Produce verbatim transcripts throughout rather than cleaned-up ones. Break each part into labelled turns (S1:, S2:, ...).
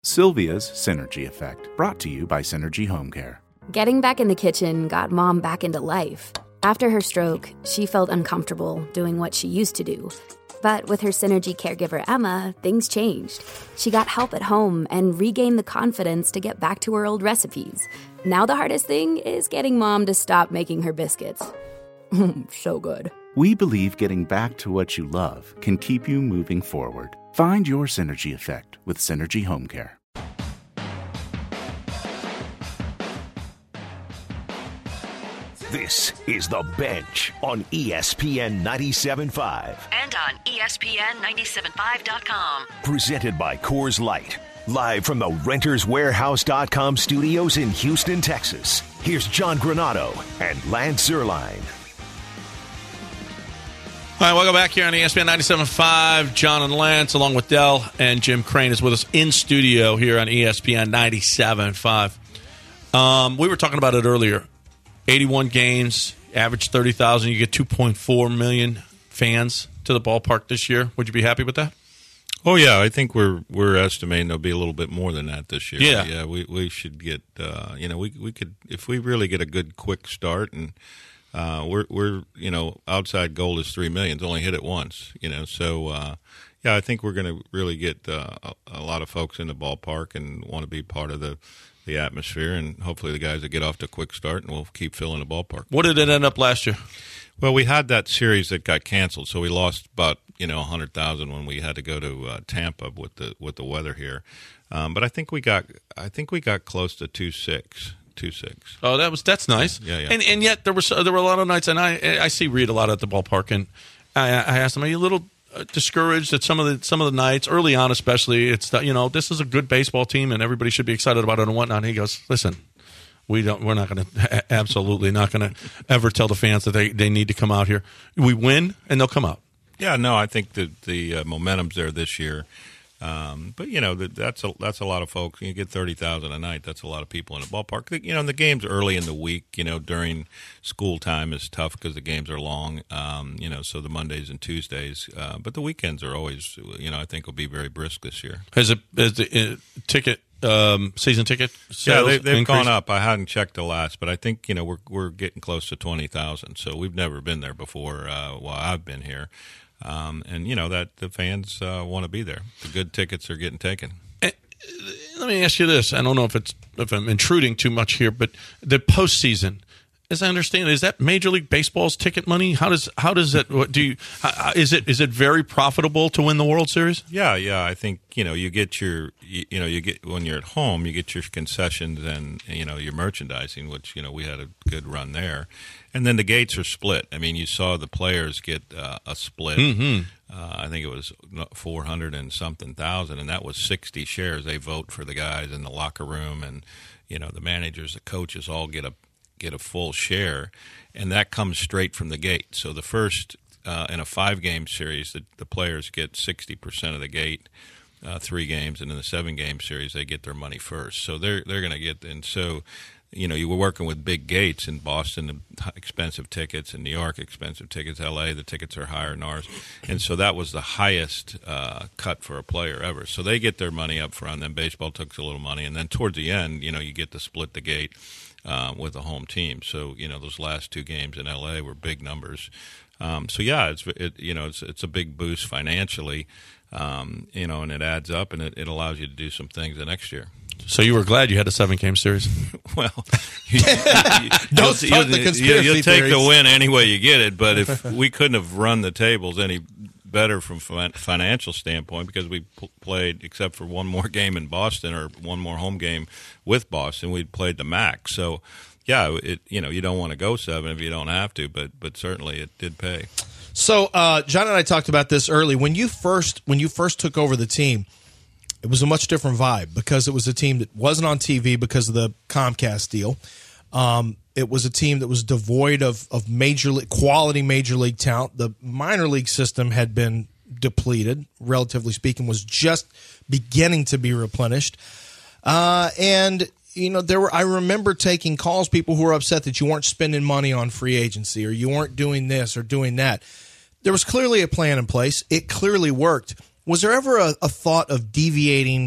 S1: Sylvia's Synergy Effect, brought to you by Synergy Home Care.
S2: Getting back in the kitchen got Mom back into life. After her stroke, she felt uncomfortable doing what she used to do. But with her Synergy caregiver, Emma, things changed. She got help at home and regained the confidence to get back to her old recipes. Now the hardest thing is getting Mom to stop making her biscuits. So good.
S1: We believe getting back to what you love can keep you moving forward. Find your Synergy Effect with Synergy Home Care.
S3: This is The Bench on E S P N ninety-seven point five.
S4: And on E S P N ninety-seven point five dot com.
S3: Presented by Coors Light. Live from the Renters Warehouse dot com studios in Houston, Texas. Here's John Granato and Lance Zierlein.
S5: All right, welcome back here on E S P N ninety-seven point five. John and Lance, along with Dell and Jim Crane, is with us in studio here on E S P N ninety-seven point five. Um, we were talking about it earlier. eighty-one games, average thirty thousand. You get two point four million fans to the ballpark this year. Would you be happy with that?
S6: Oh yeah, I think we're we're estimating there'll be a little bit more than that this year.
S5: Yeah,
S6: yeah. We we should get uh, you know we we could if we really get a good quick start and uh, we're we're you know outside goal is three million. It's only hit it once. You know, so uh, yeah, I think we're going to really get uh, a, a lot of folks in the ballpark and want to be part of the. the atmosphere, and hopefully the guys that get off to a quick start, and we'll keep filling the ballpark.
S5: What did it end up last year?
S6: Well, we had that series that got canceled, so we lost about you know one hundred thousand when we had to go to uh, Tampa with the with the weather here. Um, but I think we got I think we got close to two six. Two six.
S5: Oh, that was that's nice.
S6: Yeah, yeah.
S5: And and yet there was there were a lot of nights, and I I see Reed a lot at the ballpark, and I, I asked him, "Are you a little discouraged at some of the some of the nights early on, especially? It's the, you know this is a good baseball team, and everybody should be excited about it and whatnot." And he goes, "Listen, we don't. We're not going to absolutely not going to ever tell the fans that they, they need to come out here. We win, and they'll come out."
S6: Yeah, no, I think that the uh, momentum's there this year. Um, but you know that, that's a that's a lot of folks. You get thirty thousand a night. That's a lot of people in the ballpark. You know, and the games early in the week. You know, during school time is tough because the games are long. Um, you know, so the Mondays and Tuesdays. Uh, but the weekends are always. You know, I think will be very brisk this year.
S5: Has it has the uh, ticket um, season ticket sales
S6: yeah, they, they've
S5: increased?
S6: gone up. I hadn't checked the last, but I think you know we're we're getting close to twenty thousand. So we've never been there before. Uh, while I've been here. Um, and, you know, that the fans uh, want to be there. The good tickets are getting taken.
S5: And, let me ask you this. I don't know if it's if I'm intruding too much here, but the postseason, as I understand it, is that Major League Baseball's ticket money? How does how does it what do you how, is it is it very profitable to win the World Series?
S6: Yeah, yeah. I think, you know, you get your you, you know, you get when you're at home, you get your concessions and, you know, your merchandising, which, you know, we had a good run there. And then the gates are split. I mean, you saw the players get uh, a split.
S5: Mm-hmm.
S6: Uh, I think it was four hundred and something thousand, and that was sixty shares. They vote for the guys in the locker room, and you know the managers, the coaches, all get a get a full share, and that comes straight from the gate. So the first uh, in a five-game series, the, the players get sixty percent of the gate, uh, three games, and in the seven-game series, they get their money first. So they're they're going to get, and so. You know, you were working with big gates in Boston, expensive tickets, in New York, expensive tickets, L A, the tickets are higher than ours. And so that was the highest uh, cut for a player ever. So they get their money up front, then baseball took a little money. And then towards the end, you know, you get to split the gate uh, with the home team. So, you know, those last two games in L A were big numbers. Um, so, yeah, it's it, you know, it's, it's a big boost financially, um, you know, and it adds up, and it, it allows you to do some things the next year.
S5: So you were glad you had a seven-game series?
S6: Well, you, you,
S7: don't start
S6: you'll,
S7: the conspiracy
S6: you'll, you'll take
S7: theories.
S6: the win any way you get it. But if we couldn't have run the tables any better from a financial standpoint, because we p- played, except for one more game in Boston or one more home game with Boston, we played the max. So, yeah, it you know you don't want to go seven if you don't have to, but but certainly it did pay.
S7: So, uh, John and I talked about this early when you first when you first took over the team. It was a much different vibe because it was a team that wasn't on T V because of the Comcast deal. Um, it was a team that was devoid of, of major league, quality major league talent. The minor league system had been depleted, relatively speaking, was just beginning to be replenished. Uh, and, you know, there were. I remember taking calls, people who were upset that you weren't spending money on free agency or you weren't doing this or doing that. There was clearly a plan in place. It clearly worked. Was there ever a, a thought of deviating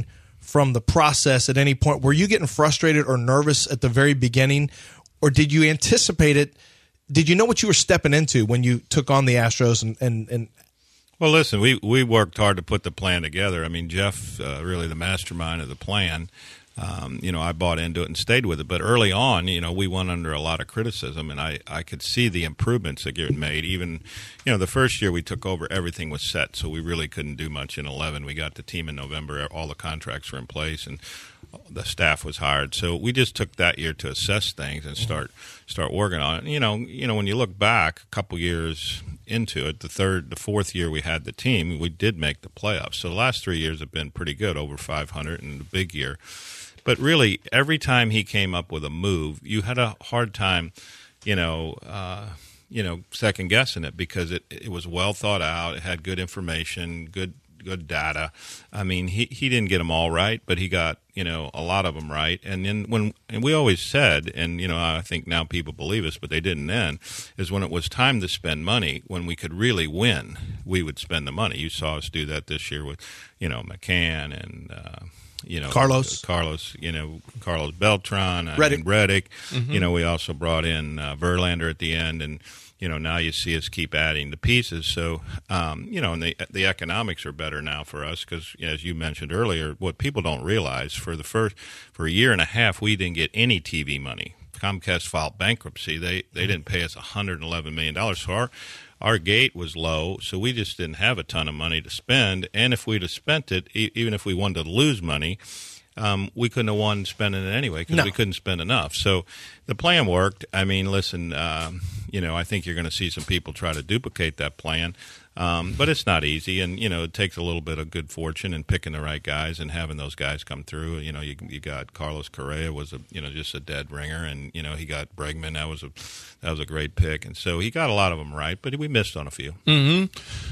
S7: from the process at any point? Were you getting frustrated or nervous at the very beginning, or did you anticipate it? Did you know what you were stepping into when you took on the Astros? And, and, and
S6: Well, listen, we, we worked hard to put the plan together. I mean, Jeff, uh, really the mastermind of the plan. Um, you know, I bought into it and stayed with it. But early on, you know, we went under a lot of criticism, and I, I could see the improvements that get made. Even, you know, the first year we took over, everything was set, so we really couldn't do much in eleven. We got the team in November, all the contracts were in place, and the staff was hired. So we just took that year to assess things and start start working on it. You know, you know, when you look back a couple years into it, the third, the fourth year we had the team, we did make the playoffs. So the last three years have been pretty good, over five hundred, and the big year. But really, every time he came up with a move, you had a hard time, you know, uh, you know, second guessing it, because it it was well thought out. It had good information, good good data. I mean, he he didn't get them all right, but he got, you know, a lot of them right. And then when and we always said, and you know, I think now people believe us, but they didn't then, is when it was time to spend money, when we could really win, we would spend the money. You saw us do that this year with, you know, McCann and. Uh, You know,
S7: Carlos,
S6: Carlos, you know, Carlos Beltran,
S7: Reddick.
S6: and Reddick.
S5: Mm-hmm.
S6: You know, we also brought in uh, Verlander at the end, and you know, now you see us keep adding the pieces. So, um, you know, and the the economics are better now for us because, as you mentioned earlier, what people don't realize, for the first for a year and a half, we didn't get any T V money. Comcast filed bankruptcy. They they didn't pay us one hundred eleven million dollars. So our Our gate was low, so we just didn't have a ton of money to spend. And if we'd have spent it, e- even if we wanted to lose money, um, we couldn't have won spending it anyway because
S7: No.
S6: we couldn't spend enough. So the plan worked. I mean, listen, um, you know, I think you're going to see some people try to duplicate that plan. Um, but it's not easy, and you know it takes a little bit of good fortune and picking the right guys and having those guys come through. You know, you you got Carlos Correa was a you know just a dead ringer, and you know he got Bregman. That was a that was a great pick, and so he got a lot of them right, but we missed on a few.
S5: Mm-hmm.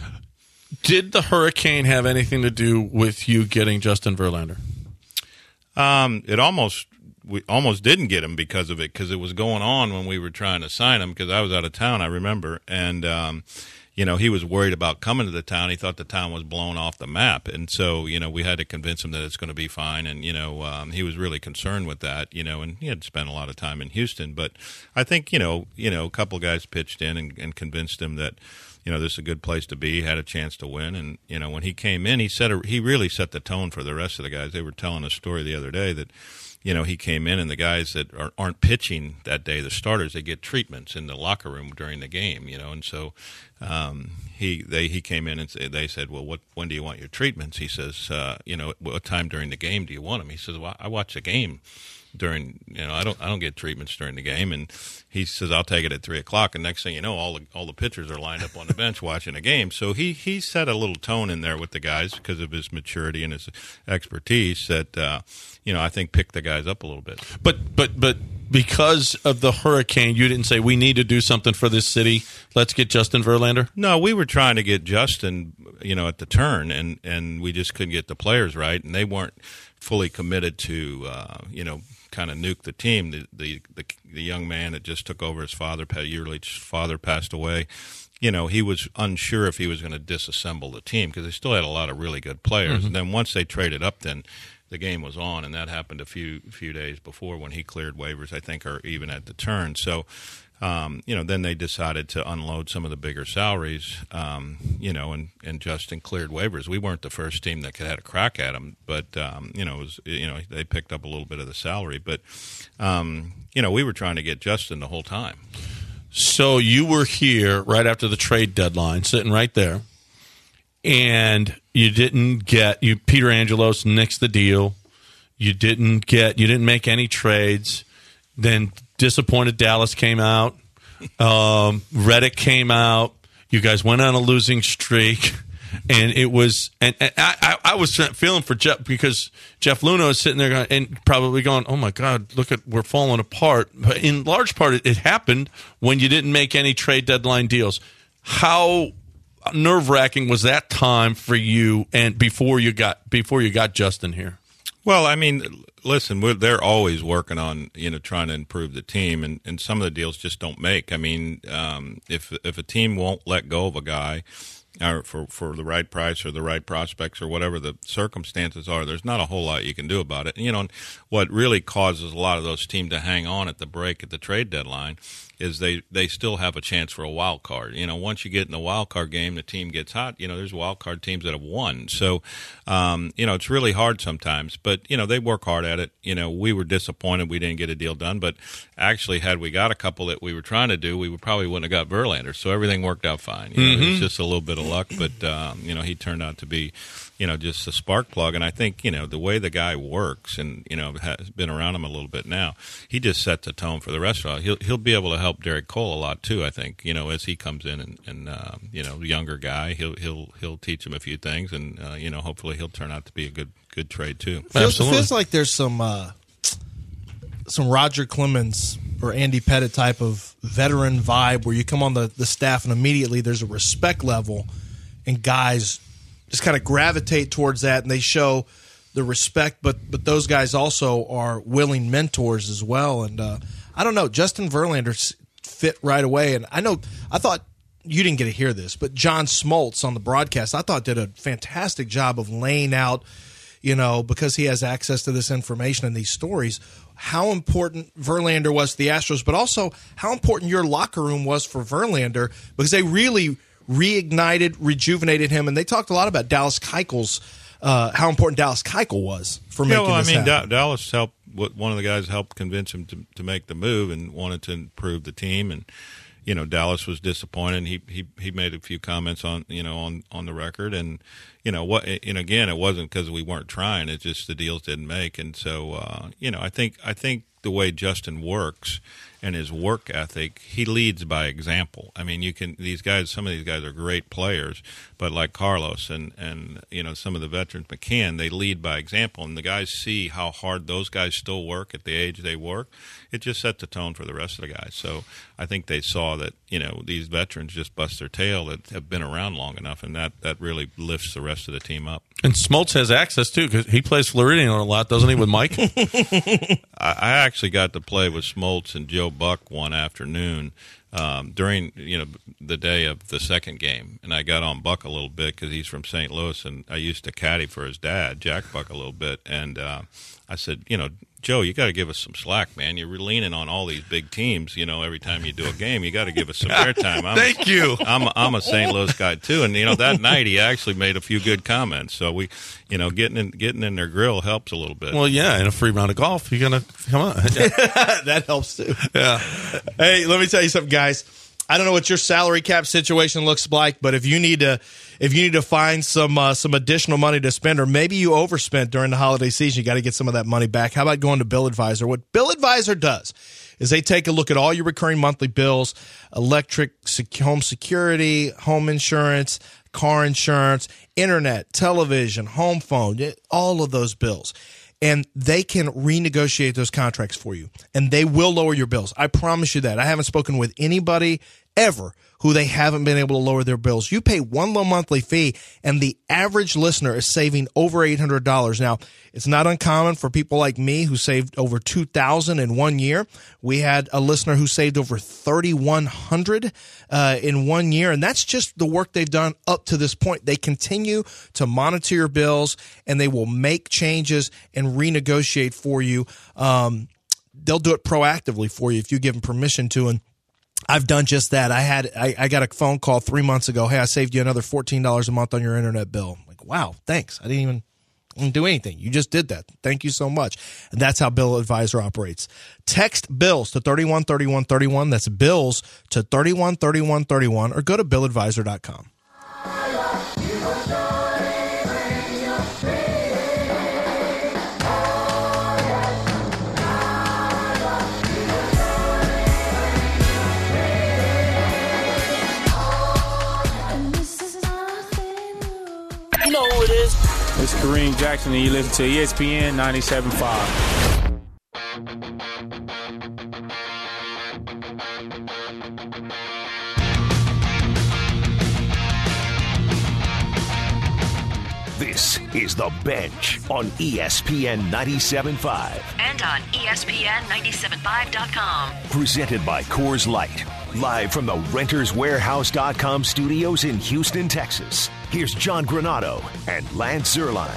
S5: Did the hurricane have anything to do with you getting Justin Verlander?
S6: Um, it almost. We almost didn't get him because of it, because it was going on when we were trying to sign him, because I was out of town, I remember, and um, you know, he was worried about coming to the town. He thought the town was blown off the map, and so, you know, we had to convince him that it's going to be fine, and, you know, um, he was really concerned with that, you know, and he had spent a lot of time in Houston, but I think, you know, you know, a couple of guys pitched in and, and convinced him that, you know, this is a good place to be, had a chance to win, and, you know, when he came in, he set a, he really set the tone for the rest of the guys. They were telling a story the other day that, you know, he came in, and the guys that are, aren't pitching that day, the starters, they get treatments in the locker room during the game, you know, and so um, he they he came in and say, they said, well, what when do you want your treatments? He says, uh, you know, what time during the game do you want them? He says, well, I watch the game during, you know, I don't I don't get treatments during the game, and he says, I'll take it at three o'clock, and next thing you know, all the all the pitchers are lined up on the bench watching a game. So he he set a little tone in there with the guys because of his maturity and his expertise that uh, you know, I think picked the guys up a little bit.
S5: But but but because of the hurricane, you didn't say we need to do something for this city. Let's get Justin Verlander.
S6: No, we were trying to get Justin, you know, at the turn, and and we just couldn't get the players right, and they weren't fully committed to uh, you know. kind of nuke the team. The, the the the young man that just took over his father, yearly father passed away. You know, he was unsure if he was going to disassemble the team because they still had a lot of really good players. Mm-hmm. And then once they traded up, then the game was on, and that happened a few few days before when he cleared waivers, I think, or even at the turn. So. Um, you know, then they decided to unload some of the bigger salaries, um, you know, and, and Justin cleared waivers. We weren't the first team that had a crack at him, but, um, you know, it was, you know, they picked up a little bit of the salary. But, um, you know, we were trying to get Justin the whole time.
S5: So you were here right after the trade deadline, sitting right there, and you didn't get, you Peter Angelos nixed the deal. You didn't get, you didn't make any trades. Then disappointed Dallas came out. Um, Reddick came out. You guys went on a losing streak, and it was. And, and I, I, I was feeling for Jeff because Jeff Luhnow is sitting there going, and probably going, "Oh my God, look at we're falling apart." But in large part, it, it happened when you didn't make any trade deadline deals. How nerve wracking was that time for you? And before you got before you got Justin here.
S6: Well, I mean, listen, we're, they're always working on, you know, trying to improve the team, and, and some of the deals just don't make. I mean, um, if if a team won't let go of a guy, or for, for the right price or the right prospects or whatever the circumstances are, there's not a whole lot you can do about it. And, you know, what really causes a lot of those teams to hang on at the break at the trade deadline is they, they still have a chance for a wild card. You know, once you get in the wild card game, the team gets hot. You know, there's wild card teams that have won. So, um, you know, it's really hard sometimes. But, you know, they work hard at it. You know, we were disappointed we didn't get a deal done. But actually, had we got a couple that we were trying to do, we would probably wouldn't have got Verlander. So everything worked out fine. You know, mm-hmm. It was just a little bit of luck. But, um, you know, he turned out to be, you know, just a spark plug. And I think, you know, the way the guy works and, you know, has been around him a little bit now, he just sets the tone for the rest of it. He'll, he'll be able to help Derek Cole a lot too, I think, you know, as he comes in and, and uh, you know, younger guy, he'll, he'll, he'll teach him a few things and, uh, you know, hopefully he'll turn out to be a good, good trade too.
S7: Feels, it feels like there's some, uh, some Roger Clemens or Andy Pettitte type of veteran vibe where you come on the, the staff and immediately there's a respect level and guys just kind of gravitate towards that and they show the respect, but but those guys also are willing mentors as well. And uh, I don't know, Justin Verlander fit right away. And I know, I thought you didn't get to hear this, but John Smoltz on the broadcast, I thought did a fantastic job of laying out, you know, because he has access to this information and these stories, how important Verlander was to the Astros, but also how important your locker room was for Verlander because they really reignited, rejuvenated him, and they talked a lot about Dallas Keuchel's, uh, how important Dallas Keuchel was for making
S6: yeah, well,
S7: this
S6: I mean,
S7: happen.
S6: Da- Dallas helped. One of the guys helped convince him to to make the move and wanted to improve the team. And you know, Dallas was disappointed. He he he made a few comments on you know on, on the record, and you know what. And again, it wasn't because we weren't trying. It's just the deals didn't make. And so uh, you know, I think I think the way Justin works and his work ethic, he leads by example. I mean, you can these guys. Some of these guys are great players, but like Carlos and and you know some of the veterans, McCann, they lead by example, and the guys see how hard those guys still work at the age they work. It just sets the tone for the rest of the guys. So I think they saw that you know these veterans just bust their tail that have been around long enough, and that that really lifts the rest of the team up.
S5: And Smoltz has access too because he plays Floridian a lot, doesn't he, with Mike?
S6: I, I actually got to play with Smoltz and Joe Buck one afternoon um, during you know the day of the second game, and I got on Buck a little bit because he's from Saint Louis, and I used to caddy for his dad, Jack Buck, a little bit, and uh, I said, you know, Joe, you got to give us some slack, man. You're leaning on all these big teams, you know, every time you do a game. You got to give us some airtime.
S5: Thank
S6: a,
S5: you.
S6: I'm a, I'm a Saint Louis guy too, and you know that night he actually made a few good comments. So we, you know, getting in getting in their grill helps a little bit.
S5: Well, yeah, in a free round of golf, you're gonna come on. Yeah.
S7: That helps too.
S5: Yeah.
S7: Hey, let me tell you something, guys. I don't know what your salary cap situation looks like, but if you need to, if you need to find some uh, some additional money to spend, or maybe you overspent during the holiday season, you got to get some of that money back. How about going to Bill Advisor? What Bill Advisor does is they take a look at all your recurring monthly bills, electric, sec- home security, home insurance, car insurance, internet, television, home phone, all of those bills. And they can renegotiate those contracts for you. And they will lower your bills. I promise you that. I haven't spoken with anybody ever who they haven't been able to lower their bills. You pay one low monthly fee, and the average listener is saving over eight hundred dollars. Now, it's not uncommon for people like me who saved over two thousand dollars in one year. We had a listener who saved over three thousand one hundred dollars uh, in one year, and that's just the work they've done up to this point. They continue to monitor your bills, and they will make changes and renegotiate for you. Um, they'll do it proactively for you if you give them permission to, and I've done just that. I had I, I got a phone call three months ago. Hey, I saved you another fourteen dollars a month on your internet bill. I'm like, wow, thanks. I didn't even, didn't do anything. You just did that. Thank you so much. And that's how Bill Advisor operates. Text bills to thirty-one thirty-one thirty-one. That's bills to thirty-one thirty-one thirty-one, or go to bill advisor dot com.
S8: You know who it is. It's Kareem Jackson, and you listen to E S P N ninety-seven point five.
S3: This is The Bench on E S P N ninety-seven point five.
S4: And on E S P N ninety-seven point five dot com.
S3: Presented by Coors Light. Live from the Renters Warehouse dot com studios in Houston, Texas, here's John Granado and Lance Zierlein.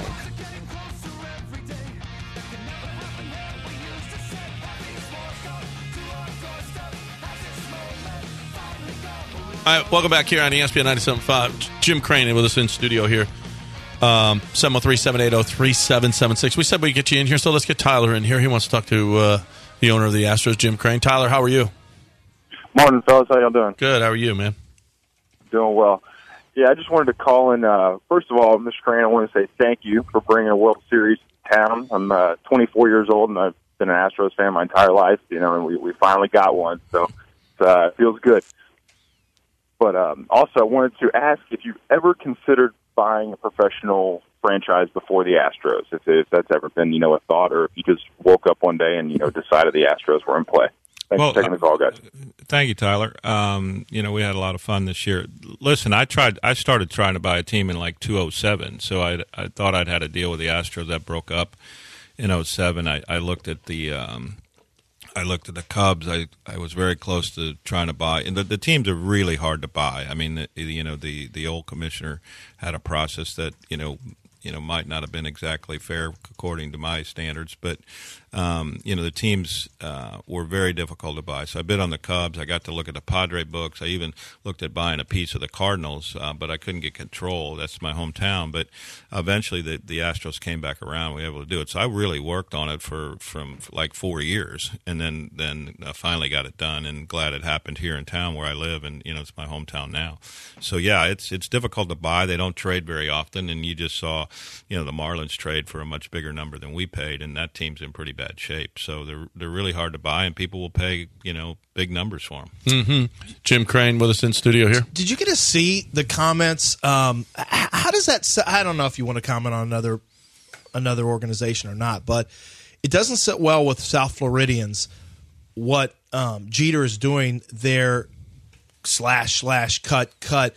S5: All right, welcome back here on E S P N ninety-seven point five. Jim Crane with us in studio here. Um, seven oh three, seven eight oh, three seven seven six. We said we'd get you in here, so let's get Tyler in here. He wants to talk to uh, the owner of the Astros, Jim Crane. Tyler, how are you?
S9: Morning, fellas. How y'all doing?
S5: Good. How are you, man?
S9: Doing well. Yeah, I just wanted to call in. Uh, first of all, Mister Crane, I want to say thank you for bringing a World Series to town. I'm uh, twenty-four years old, and I've been an Astros fan my entire life, you know, and we, we finally got one, so uh, it feels good. But um, also, I wanted to ask if you've ever considered buying a professional franchise before the Astros, if, if that's ever been, you know, a thought, or if you just woke up one day and, you know, decided the Astros were in play. Thanks
S6: well,
S9: for taking the call, guys.
S6: Thank you, Tyler. Um, you know, we had a lot of fun this year. Listen, I tried. I started trying to buy a team in like two oh seven, so I, I thought I'd had a deal with the Astros that broke up in oh seven. I, I looked at the um, I looked at the Cubs. I, I was very close to trying to buy, and the, the teams are really hard to buy. I mean, the, you know, the, the old commissioner had a process that you know. you know, might not have been exactly fair according to my standards, but um, you know, the teams uh, were very difficult to buy. So I bid on the Cubs. I got to look at the Padre books. I even looked at buying a piece of the Cardinals, uh, but I couldn't get control. That's my hometown. But eventually, the, the Astros came back around. We were able to do it. So I really worked on it for from for like four years, and then then I finally got it done. And glad it happened here in town where I live, and you know, it's my hometown now. So yeah, it's it's difficult to buy. They don't trade very often, and you just saw. You know, the Marlins trade for a much bigger number than we paid, and that team's in pretty bad shape. So they're they're really hard to buy, and people will pay, you know, big numbers for them.
S5: Mm-hmm. Jim Crane with us in studio here.
S7: Did you get to see the comments? Um, how does that – I don't know if you want to comment on another another organization or not, but it doesn't sit well with South Floridians what um, Jeter is doing there slash, slash, cut, cut.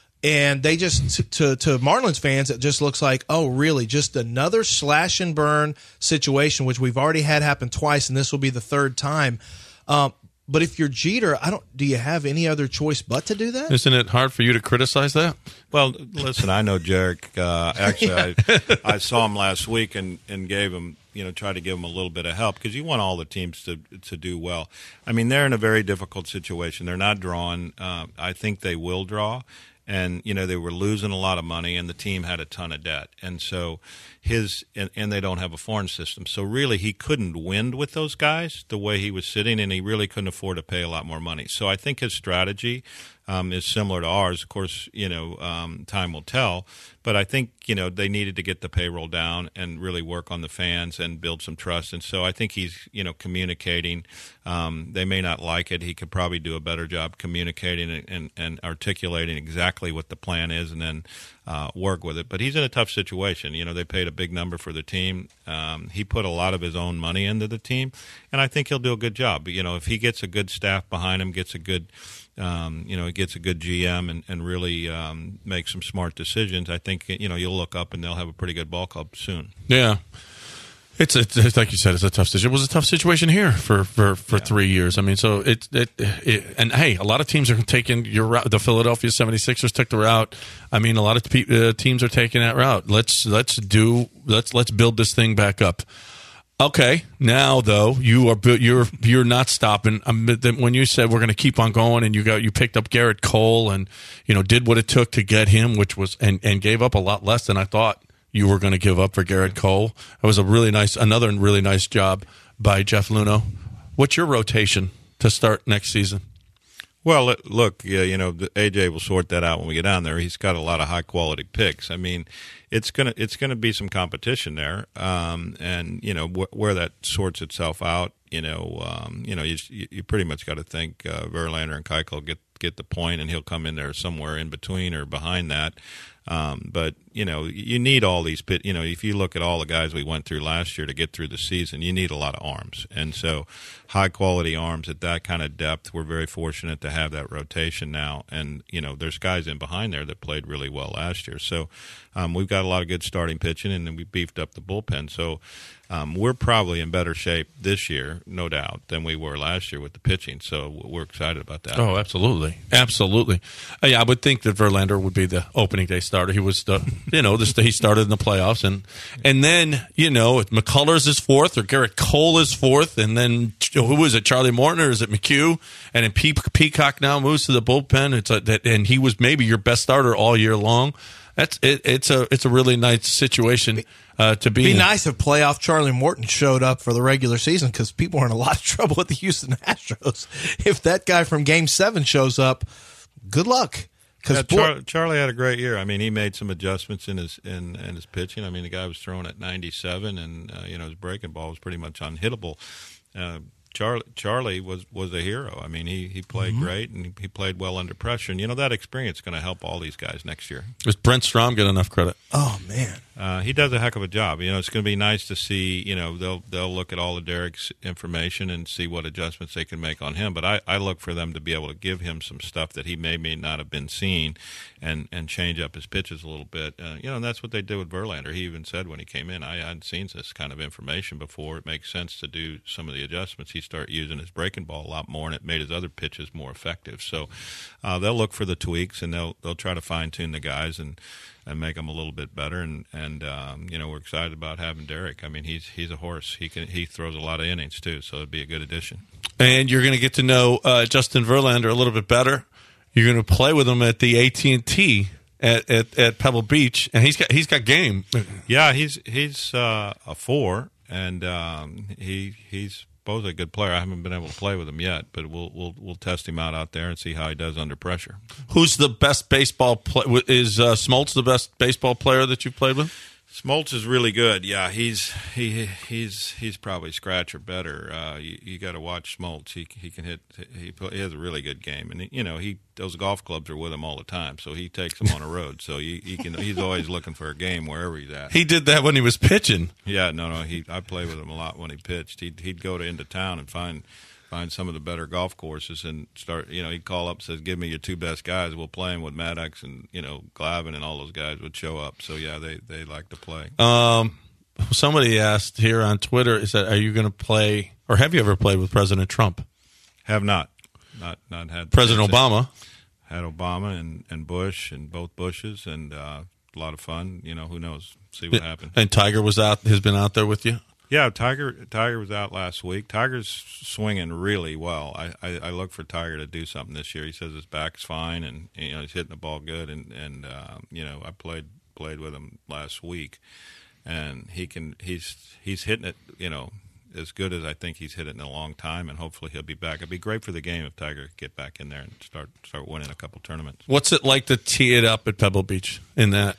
S7: And they just, to, to Marlins fans, it just looks like, oh, really, just another slash and burn situation, which we've already had happen twice, and this will be the third time. Um, but if you're Jeter, I don't. Do you have any other choice but to do that?
S5: Isn't it hard for you to criticize that?
S6: Well, listen, I know Jarek. Uh, actually, I, I saw him last week and, and gave him, you know, tried to give him a little bit of help because you want all the teams to to do well. I mean, they're in a very difficult situation. They're not drawing. Uh, I think they will draw. And, you know, they were losing a lot of money, and the team had a ton of debt. And so his and, and they don't have a foreign system. So really he couldn't win with those guys the way he was sitting, and he really couldn't afford to pay a lot more money. So I think his strategy um, is similar to ours. Of course, you know, um, time will tell. But I think, you know, they needed to get the payroll down and really work on the fans and build some trust. And so I think he's, you know, communicating. Um, they may not like it. He could probably do a better job communicating and, and, and articulating exactly what the plan is and then uh, work with it. But he's in a tough situation. You know, they paid a big number for the team. Um, he put a lot of his own money into the team, and I think he'll do a good job. But, you know, if he gets a good staff behind him, gets a good Um, you know, he gets a good G M and, and really um, makes some smart decisions, I think, you know, you'll look up and they'll have a pretty good ball club soon.
S5: Yeah. It's, it's, it's like you said, it's a tough situation. It was a tough situation here for, for, for yeah. three years. I mean, so it, it, it, and hey, a lot of teams are taking your route. The Philadelphia seventy-sixers took the route. I mean, a lot of te- uh, teams are taking that route. Let's, let's do, let's, let's build this thing back up. Okay, now though you are you're you're not stopping. Um, when you said we're going to keep on going, and you got you picked up Garrett Cole, and you know did what it took to get him, which was and, and gave up a lot less than I thought you were going to give up for Garrett Cole. It was a really nice, another really nice job by Jeff Luhnow. What's your rotation to start next season?
S6: Well, look, yeah, you know, A J will sort that out when we get down there. He's got a lot of high quality picks. I mean, it's gonna it's gonna be some competition there, um, and you know wh- where that sorts itself out. You know, um, you know, you you pretty much got to think uh, Verlander and Keuchel get get the point, and he'll come in there somewhere in between or behind that. Um, but, you know, you need all these pit. You know, if you look at all the guys we went through last year to get through the season, you need a lot of arms. And so high-quality arms at that kind of depth, we're very fortunate to have that rotation now. And, you know, there's guys in behind there that played really well last year. So um, we've got a lot of good starting pitching, and then we beefed up the bullpen. So Um, we're probably in better shape this year, no doubt, than we were last year with the pitching. So we're excited about that.
S5: Oh, absolutely, absolutely. Uh, yeah, I would think that Verlander would be the opening day starter. He was the, you know, this he started in the playoffs, and and then you know, McCullers is fourth, or Garrett Cole is fourth, and then who is it? Charlie Morton, or is it McHugh? And then Pe- Peacock now moves to the bullpen. It's a, that, and he was maybe your best starter all year long. That's it, it's a it's a really nice situation uh, to be.
S7: It'd be
S5: in.
S7: nice if playoff Charlie Morton showed up for the regular season, because people are in a lot of trouble with the Houston Astros. If that guy from Game Seven shows up, good luck.
S6: Yeah, Char- Charlie had a great year. I mean, he made some adjustments in his in, in his pitching. I mean, the guy was throwing at ninety-seven, and uh, you know his breaking ball was pretty much unhittable. Uh, Charlie, Charlie was, was a hero. I mean, he, he played mm-hmm. great, and he played well under pressure. And, you know, that experience is going to help all these guys next year.
S5: Does Brent Strom get enough credit?
S7: Oh, man.
S6: Uh, he does a heck of a job. You know, it's going to be nice to see, you know, they'll they'll look at all of Derek's information and see what adjustments they can make on him. But I, I look for them to be able to give him some stuff that he may, may not have been seeing and, and change up his pitches a little bit. Uh, you know, and that's what they did with Verlander. He even said when he came in, I hadn't seen this kind of information before. It makes sense to do some of the adjustments. He started using his breaking ball a lot more, and it made his other pitches more effective. So uh, they'll look for the tweaks, and they'll they'll try to fine-tune the guys and, and make them a little bit better. And, and um, you know, we're excited about having Derek. I mean, he's he's a horse. He can he throws a lot of innings, too, so it'd be a good addition.
S5: And you're going to get to know uh, Justin Verlander a little bit better. You're going to play with him at the A T and T at, at, at Pebble Beach, and he's got he's got game.
S6: Yeah, he's he's uh, a four, and um, he he's supposedly a good player. I haven't been able to play with him yet, but we'll we'll we'll test him out out there and see how he does under pressure.
S5: Who's the best baseball player? Is uh, Smoltz the best baseball player that you've played with?
S6: Smoltz is really good. Yeah, he's he he's he's probably scratch or better. Uh, you you got to watch Smoltz. He he can hit. He, he has a really good game, and he, you know he those golf clubs are with him all the time, so he takes them on the road. So he, he can he's always looking for a game wherever he's at.
S5: He did that when he was pitching.
S6: Yeah, no, no. He I played with him a lot when he pitched. He'd he'd go to into town and find. find some of the better golf courses and start, you know, he'd call up and says, give me your two best guys. We'll play them with Maddox and, you know, Glavine, and all those guys would show up. So, yeah, they, they like to play.
S5: Um, somebody asked here on Twitter, is that, are you going to play, or have you ever played with President Trump?
S6: Have not. Not not had.
S5: President Obama?
S6: Had Obama and, and Bush and both Bushes, and uh, a lot of fun. You know, who knows? See what happens.
S5: And Tiger was out, has been out there with you?
S6: Yeah, Tiger Tiger was out last week. Tiger's swinging really well. I, I, I look for Tiger to do something this year. He says his back's fine, and you know he's hitting the ball good. And and uh, you know I played played with him last week, and he can he's he's hitting it you know as good as I think he's hit it in a long time. And hopefully he'll be back. It'd be great for the game if Tiger could get back in there and start start winning a couple tournaments.
S5: What's it like to tee it up at Pebble Beach in that?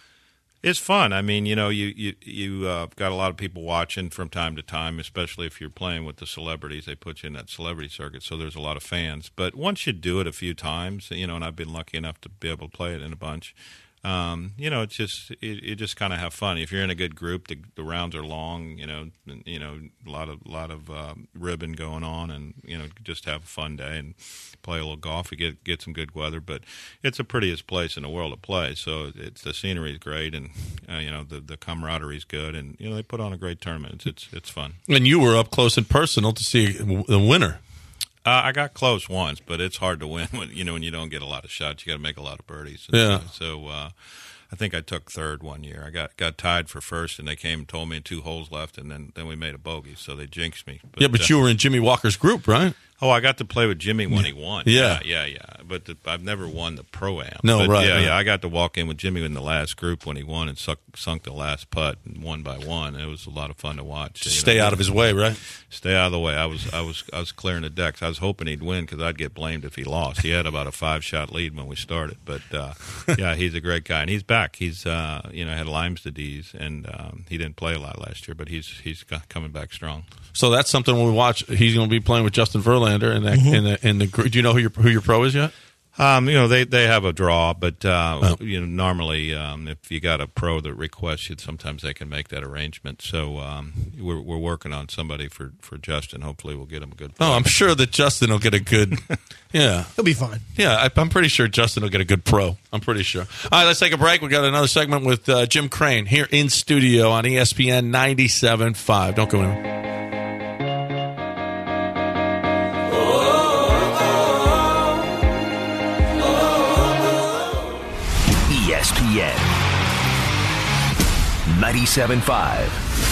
S6: It's fun. I mean, you know, you you you uh, got a lot of people watching from time to time, especially if you're playing with the celebrities. They put you in that celebrity circuit, so there's a lot of fans. But once you do it a few times, you know, and I've been lucky enough to be able to play it in a bunch. Um, you know, it's just it, you just kind of have fun. If you're in a good group, the, the rounds are long. You know, and, you know, a lot of lot of um, ribbon going on, and you know, just have a fun day and play a little golf. You get get some good weather, but it's the prettiest place in the world to play. So it's the scenery is great, and uh, you know, the the camaraderie is good, and you know, they put on a great tournament. It's it's, it's fun.
S5: And you were up close and personal to see the winner.
S6: Uh, I got close once, but it's hard to win when you know when you don't get a lot of shots. You got to make a lot of birdies. And
S5: yeah.
S6: So uh, I think I took third one year. I got got tied for first, and they came and told me two holes left, and then, then we made a bogey, so they jinxed me.
S5: But, yeah, but uh, you were in Jimmy Walker's group, right?
S6: Oh, I got to play with Jimmy when he won.
S5: Yeah,
S6: yeah, yeah. yeah. But the, I've never won the Pro-Am.
S5: No,
S6: but
S5: right.
S6: Yeah,
S5: right.
S6: yeah. I got to walk in with Jimmy in the last group when he won and suck, sunk the last putt and one by one. It was a lot of fun to watch.
S5: Just stay know. out of his way, right?
S6: Stay out of the way. I was, I was, I was clearing the decks. I was hoping he'd win because I'd get blamed if he lost. He had about a five-shot lead when we started. But uh, yeah, he's a great guy, and he's back. He's, uh, you know, had Lyme's disease, and um, he didn't play a lot last year, but he's he's coming back strong.
S5: So that's something when we watch. He's going to be playing with Justin Verlander, and that,
S7: mm-hmm.
S5: in the in the. Do you know who your who your pro is yet?
S6: Um, you know, they, they have a draw, but uh,
S5: oh.
S6: you know, normally um, if you got a pro that requests you, sometimes they can make that arrangement. So um, we're we're working on somebody for, for Justin. Hopefully, we'll get him a good.
S5: Oh, I'm sure that Justin will get a good. Yeah,
S7: he'll be fine.
S5: Yeah, I, I'm pretty sure Justin will get a good pro. I'm pretty sure. All right, let's take a break. We got another segment with uh, Jim Crane here in studio on E S P N ninety-seven point five. Don't go anywhere.
S3: E S P N ninety-seven point five.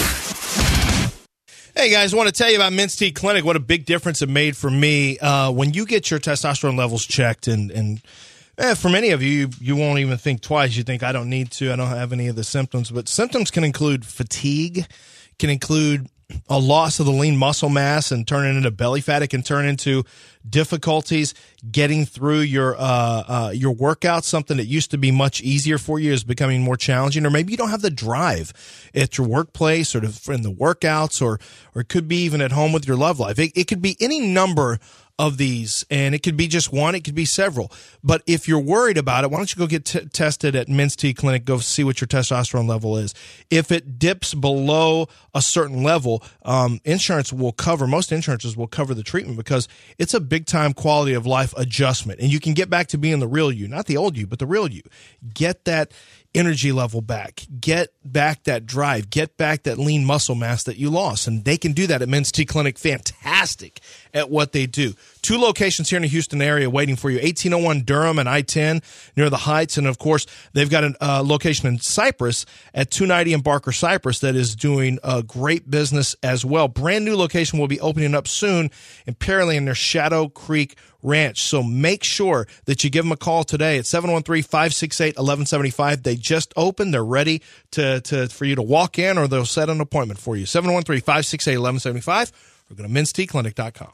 S7: Hey guys, I want to tell you about Men's T Clinic. What a big difference it made for me. Uh, when you get your testosterone levels checked, and and eh, for many of you, you won't even think twice. You think, I don't need to. I don't have any of the symptoms. But symptoms can include fatigue, can include a loss of the lean muscle mass and turn it into belly fat. It can turn into difficulties getting through your uh, uh, your workouts. Something that used to be much easier for you is becoming more challenging, or maybe you don't have the drive at your workplace or to, in the workouts, or or it could be even at home with your love life. It, it could be any number of these, and it could be just one, it could be several. But if you're worried about it, why don't you go get t- tested at Men's T Clinic, go see what your testosterone level is. If it dips below a certain level, um, insurance will cover, most insurances will cover the treatment, because it's a big-time quality of life adjustment. And you can get back to being the real you, not the old you, but the real you. Get that energy level back, get back that drive, get back that lean muscle mass that you lost. And they can do that at Men's T Clinic. Fantastic at what they do. Two locations here in the Houston area waiting for you, eighteen oh one Durham and I ten near the Heights. And of course, they've got a uh, location in Cypress at two ninety in Barker Cypress that is doing a great business as well. Brand new location will be opening up soon in Pearlie in their Shadow Creek Ranch. So make sure that you give them a call today at seven one three, five six eight, one one seven five. They just opened. They're ready to, to for you to walk in, or they'll set an appointment for you. seven one three, five six eight, one one seven five, or go to mens t clinic dot com.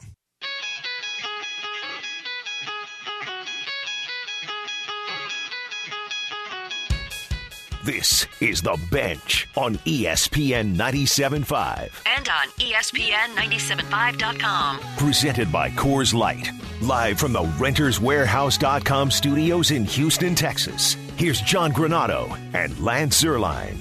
S3: This is The Bench on E S P N ninety-seven point five.
S4: And on E S P N ninety-seven point five dot com.
S3: Presented by Coors Light. Live from the Renters Warehouse dot com studios in Houston, Texas. Here's John Granado and Lance Zerline.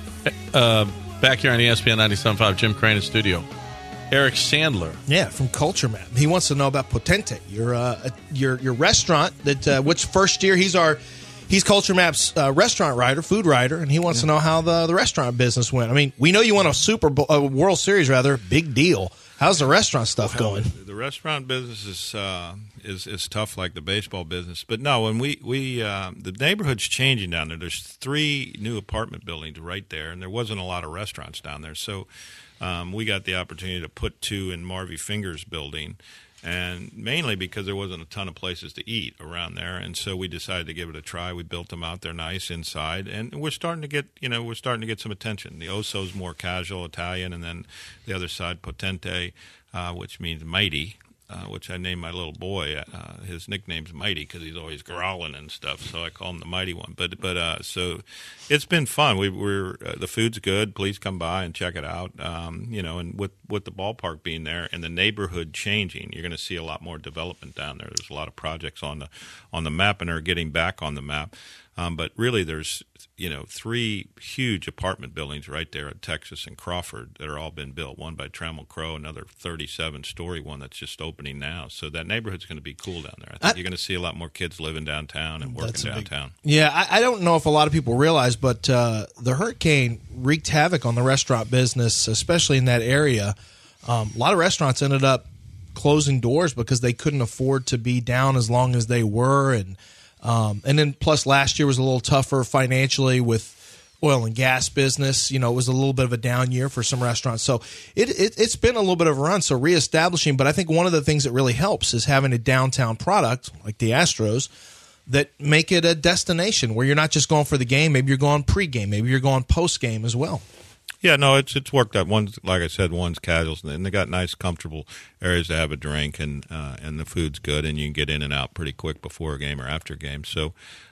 S5: Uh, back here on E S P N ninety-seven point five, Jim Crane in studio. Eric Sandler.
S7: Yeah, from Culture Map. He wants to know about Potente, your uh, your your restaurant that uh, which first year he's our he's Culture Map's uh, restaurant writer, food writer, and he wants yeah. to know how the the restaurant business went. I mean, we know you won a Super Bowl, a World Series rather, big deal. How's the restaurant stuff well, going?
S6: The restaurant business is uh, is is tough, like the baseball business. But no, when we we uh, the neighborhood's changing down there. There's three new apartment buildings right there, and there wasn't a lot of restaurants down there. So um, we got the opportunity to put two in Marvy Fingers building, and mainly because there wasn't a ton of places to eat around there, and so we decided to give it a try. We built them out; they're nice inside, and we're starting to get, you know, we're starting to get some attention. The Oso's more casual Italian, and then the other side, Potente, uh, which means mighty, uh, which I named my little boy. Uh, his nickname's Mighty because he's always growling and stuff, so I call him the Mighty One. But but uh, so it's been fun. We, we're uh, the food's good. Please come by and check it out. Um, you know, and with with the ballpark being there and the neighborhood changing, you're going to see a lot more development down there. There's a lot of projects on the on the map and are getting back on the map. Um, but really, there's you know three huge apartment buildings right there at Texas and Crawford that are all been built. One by Trammell Crow, another thirty-seven story one that's just opening now. So that neighborhood's going to be cool down there. I think I, you're going to see a lot more kids living downtown and working downtown.
S7: Big, yeah, I, I don't know if a lot of people realize, but uh, the hurricane wreaked havoc on the restaurant business, especially in that area. Um, a lot of restaurants ended up closing doors because they couldn't afford to be down as long as they were, and Um, and then plus last year was a little tougher financially with oil and gas business. You know, it was a little bit of a down year for some restaurants. So it, it, it's been a little bit of a run. So reestablishing, but I think one of the things that really helps is having a downtown product like the Astros that make it a destination where you're not just going for the game. Maybe you're going pregame. Maybe you're going postgame as well.
S6: Yeah, no, it's it's worked out. One's, like I said, one's casual, and they got nice, comfortable areas to have a drink, and uh, and the food's good, and you can get in and out pretty quick before a game or after a game. So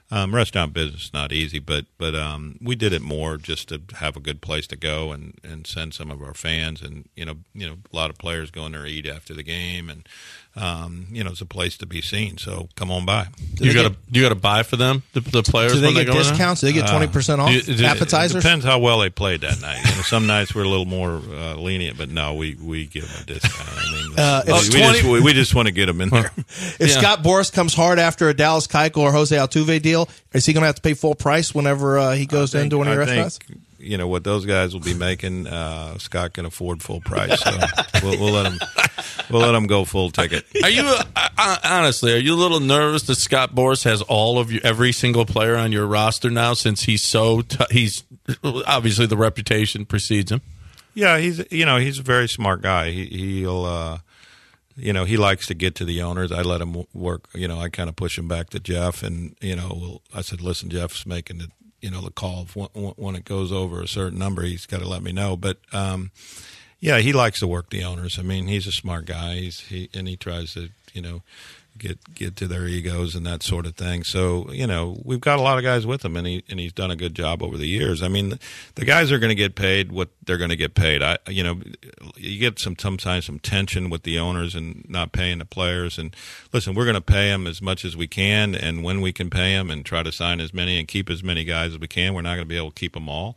S6: Um, restaurant business is not easy, but but um, we did it more just to have a good place to go and, and send some of our fans, and you know you know a lot of players go in there eat after the game, and um, you know it's a place to be seen. So come on by.
S5: Do you got to you got to buy for them the, the players.
S7: Do they
S5: when
S7: get
S5: they go
S7: discounts? Do they get twenty percent
S6: Uh,
S7: off
S6: do you- do-
S7: appetizers?
S6: It depends how well they played that night. You know, some nights we're a little more uh, lenient, but no, we, we give them a discount. I mean,
S7: Uh,
S6: we,
S7: it's
S6: we just,
S7: twenty
S6: we, we just want to get them in there.
S7: If
S5: Yeah.
S7: Scott Boras comes hard after a Dallas Keuchel or Jose Altuve deal, is he going to have to pay full price whenever uh, he goes
S6: I
S7: into one of your
S6: I think,
S7: restaurants?
S6: you know what those guys will be making. Uh, Scott can afford full price, so we'll, we'll let him. We'll let him go full ticket.
S5: Are you uh, uh, honestly? Are you a little nervous that Scott Boras has all of you, every single player on your roster now? Since he's so t- he's obviously the reputation precedes him.
S6: Yeah, he's you know he's a very smart guy. He, he'll uh, you know he likes to get to the owners. I let him work. You know, I kind of push him back to Jeff, and you know we'll, I said, listen, Jeff's making the you know the call when, when it goes over a certain number. He's got to let me know, but. Um, Yeah, he likes to work the owners. I mean, he's a smart guy. He's he and he tries to, you know, get get to their egos and that sort of thing. So, you know, we've got a lot of guys with him, and he and he's done a good job over the years. I mean, the, the guys are going to get paid what they're going to get paid. I, you know, you get some sometimes some tension with the owners and not paying the players. And listen, we're going to pay them as much as we can, and when we can pay them, and try to sign as many and keep as many guys as we can. We're not going to be able to keep them all.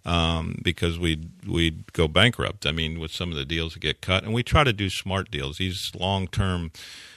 S6: Um, because we'd, we'd go bankrupt. I mean, with some of the deals that get cut. And we try to do smart deals. These long-term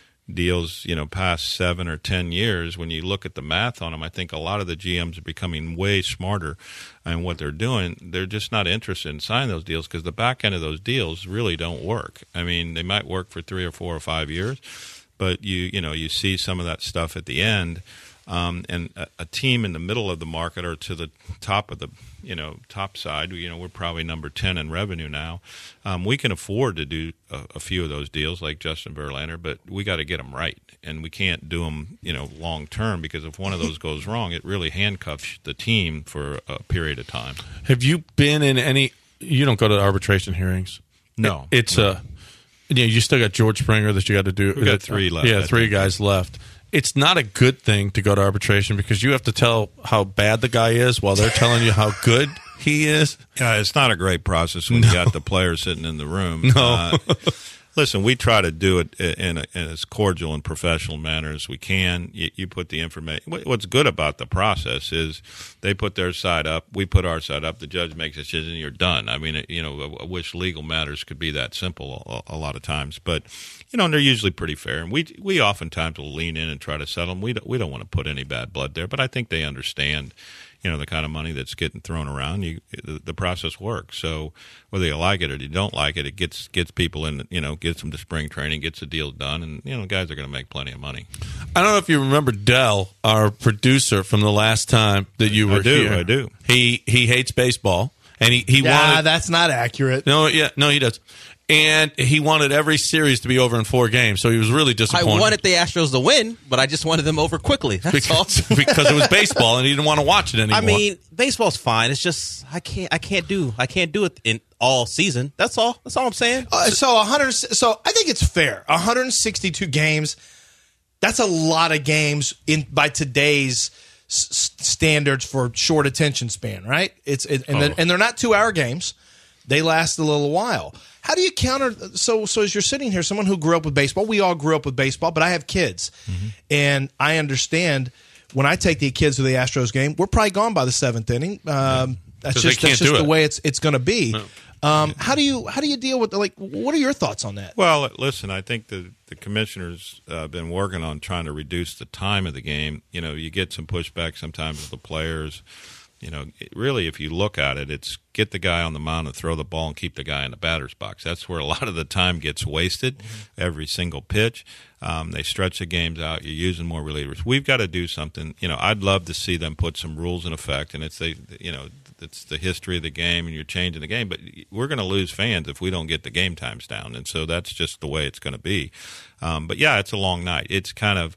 S6: deals, you know, past seven or ten years, when you look at the math on them, I think a lot of the G Ms are becoming way smarter in what they're doing. They're just not interested in signing those deals because the back end of those deals really don't work. I mean, they might work for three or four or five years, but you, you know, you see some of that stuff at the end. Um, and a, a team in the middle of the market or to the top of the, you know, top side, you know, we're probably number ten in revenue now. Um, we can afford to do a, a few of those deals like Justin Verlander, but we got to get them right. And we can't do them, you know, long term, because if one of those goes wrong, it really handcuffs the team for a period of time.
S5: Have you been in any, you don't go to arbitration hearings?
S6: No.
S5: It, it's a, uh, you know, you still got George Springer that you got to do.
S6: We've got three left.
S5: Yeah,
S6: I
S5: three
S6: think.
S5: guys left. It's not a good thing to go to arbitration because you have to tell how bad the guy is while they're telling you how good he is.
S6: Yeah, it's not a great process when
S5: No.
S6: you got the player sitting in the room.
S5: No.
S6: Uh, listen, we try to do it in, a, in as cordial and professional manner as we can. You, you put the information. What's good about the process is they put their side up, we put our side up, the judge makes a decision, you're done. I mean, you know, I wish legal matters could be that simple a, a lot of times, but you know, and they're usually pretty fair. And we we oftentimes will lean in and try to settle them. We don't, we don't want to put any bad blood there, but I think they understand, you know, the kind of money that's getting thrown around. You, the, the process works. So whether you like it or you don't like it, it gets gets people in, you know, gets them to spring training, gets the deal done, and, you know, guys are going to make plenty of money.
S5: I don't know if you remember Dell, our producer from the last time that you were
S6: I do,
S5: here.
S6: I do.
S5: He he hates baseball, and he, he
S7: Yeah,
S5: wanted.
S7: that's not accurate.
S5: No, yeah, no, he does. And he wanted every series to be over in four games, so he was really
S10: I
S5: disappointed.
S10: wanted the Astros to win, but I just wanted them over quickly. That's all.
S5: because, because it was baseball, and he didn't want to watch it anymore.
S10: I mean, baseball's fine. It's just I can't. I can't do. I can't do it in all season. That's all. That's all I'm saying.
S7: Uh, so one hundred. So I think it's fair. one hundred sixty-two games. That's a lot of games in by today's s- standards for short attention span, right? It's it, and
S5: Oh.
S7: then, and they're not two hour games. They last a little while. How do you counter? So, so as you're sitting here, someone who grew up with baseball, we all grew up with baseball, but I have kids,
S5: Mm-hmm.
S7: and I understand when I take the kids to the Astros game, we're probably gone by the seventh inning. Um, That's
S5: 'Cause they
S7: just
S5: can't
S7: that's just
S5: do
S7: the
S5: it.
S7: way it's it's going to be. Um, how do you how do you deal with the, like? What are your thoughts on that?
S6: Well, listen, I think the the commissioner's uh, been working on trying to reduce the time of the game. You know, you get some pushback sometimes with the players. You know, it, really, if you look at it, it's get the guy on the mound and throw the ball and keep the guy in the batter's box. That's where a lot of the time gets wasted, mm-hmm. every single pitch. Um, they stretch the games out. You're using more relievers. We've got to do something. You know, I'd love to see them put some rules in effect, and it's the, you know, it's the history of the game, and you're changing the game. But we're going to lose fans if we don't get the game times down, and so that's just the way it's going to be. Um, but yeah, it's a long night. It's kind of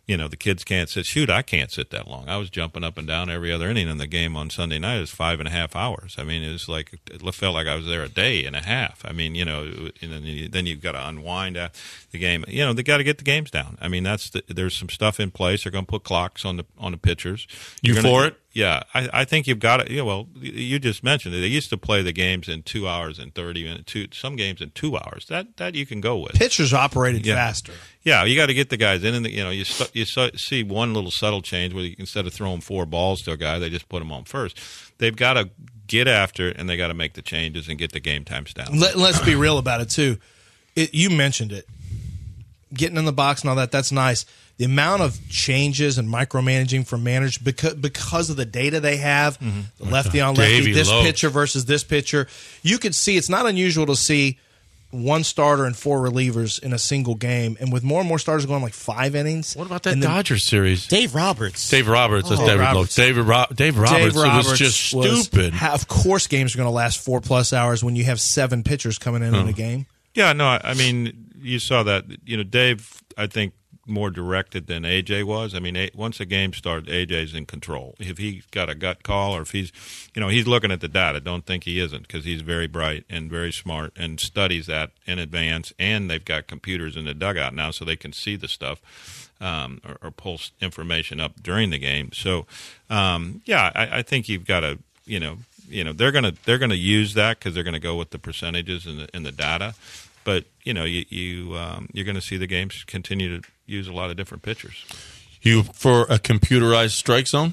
S6: you know, the kids can't sit. Shoot, I can't sit that long. I was jumping up and down every other inning in the game on Sunday night. It was five and a half hours. I mean, it was like it felt like I was there a day and a half. I mean, you know, and then, you, then you've got to unwind after the game. You know, they got to get the games down. I mean, that's the, there's some stuff in place. They're going to put clocks on the on the pitchers.
S5: You
S6: gonna,
S5: for it?
S6: Yeah, I, I think you've got it. Yeah, well, you just mentioned it. They used to play the games in two hours and thirty minutes. Two, some games in two hours. That that you can go with.
S7: Pitchers operated
S6: yeah.
S7: faster.
S6: Yeah, you got to get the guys in, and you know, you st- you st- see one little subtle change where you, instead of throwing four balls to a guy, they just put him on first. They've got to get after it, and they got to make the changes and get the game times down.
S7: Let, let's be real about it too. It, you mentioned it, getting in the box and all that. That's nice. The amount of changes and micromanaging from managers because because of the data they have, mm-hmm. the lefty on lefty,
S5: Davey
S7: this
S5: Lowe.
S7: pitcher versus this pitcher, you could see it's not unusual to see one starter and four relievers in a single game, and with more and more starters going like five innings.
S5: What about that
S7: and then,
S5: Dodgers series?
S10: Dave Roberts.
S5: Dave Roberts. That's
S7: Oh,
S5: David
S7: Roberts.
S5: Lowe. David Ro- Dave Roberts.
S7: Dave Roberts
S5: It was just
S7: was-
S5: stupid.
S7: ha- of course, games are going to last four plus hours when you have seven pitchers coming in
S5: Oh.
S7: in a game.
S6: Yeah, no, I, I mean, you saw that. You know, Dave, I think, more directed than A J was. I mean, a, once a game starts, A J's in control. If he's got a gut call or if he's, you know, he's looking at the data. Don't think he isn't because he's very bright and very smart and studies that in advance. And they've got computers in the dugout now so they can see the stuff um, or, or pull information up during the game. So, um, yeah, I, I think you've got to, you know, you know, they're gonna they're gonna use that because they're gonna go with the percentages and the, and the data. But you know, you, you um, you're going to see the games continue to use a lot of different pitchers.
S5: You for a computerized strike zone?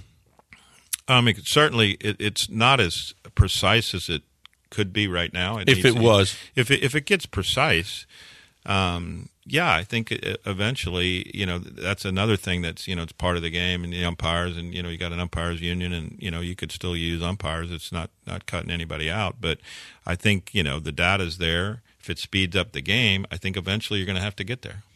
S6: I mean, certainly it, it's not as precise as it could be right now. It
S5: If
S6: needs-
S5: it was.
S6: if it, if it gets precise, um, yeah, I think it, eventually, you know, that's another thing that's, you know, it's part of the game and the umpires and, you know, you got an umpires union and, you know, you could still use umpires. It's not, not cutting anybody out. But I think, you know, the data's there. If it speeds up the game, I think eventually you're going to have to get there.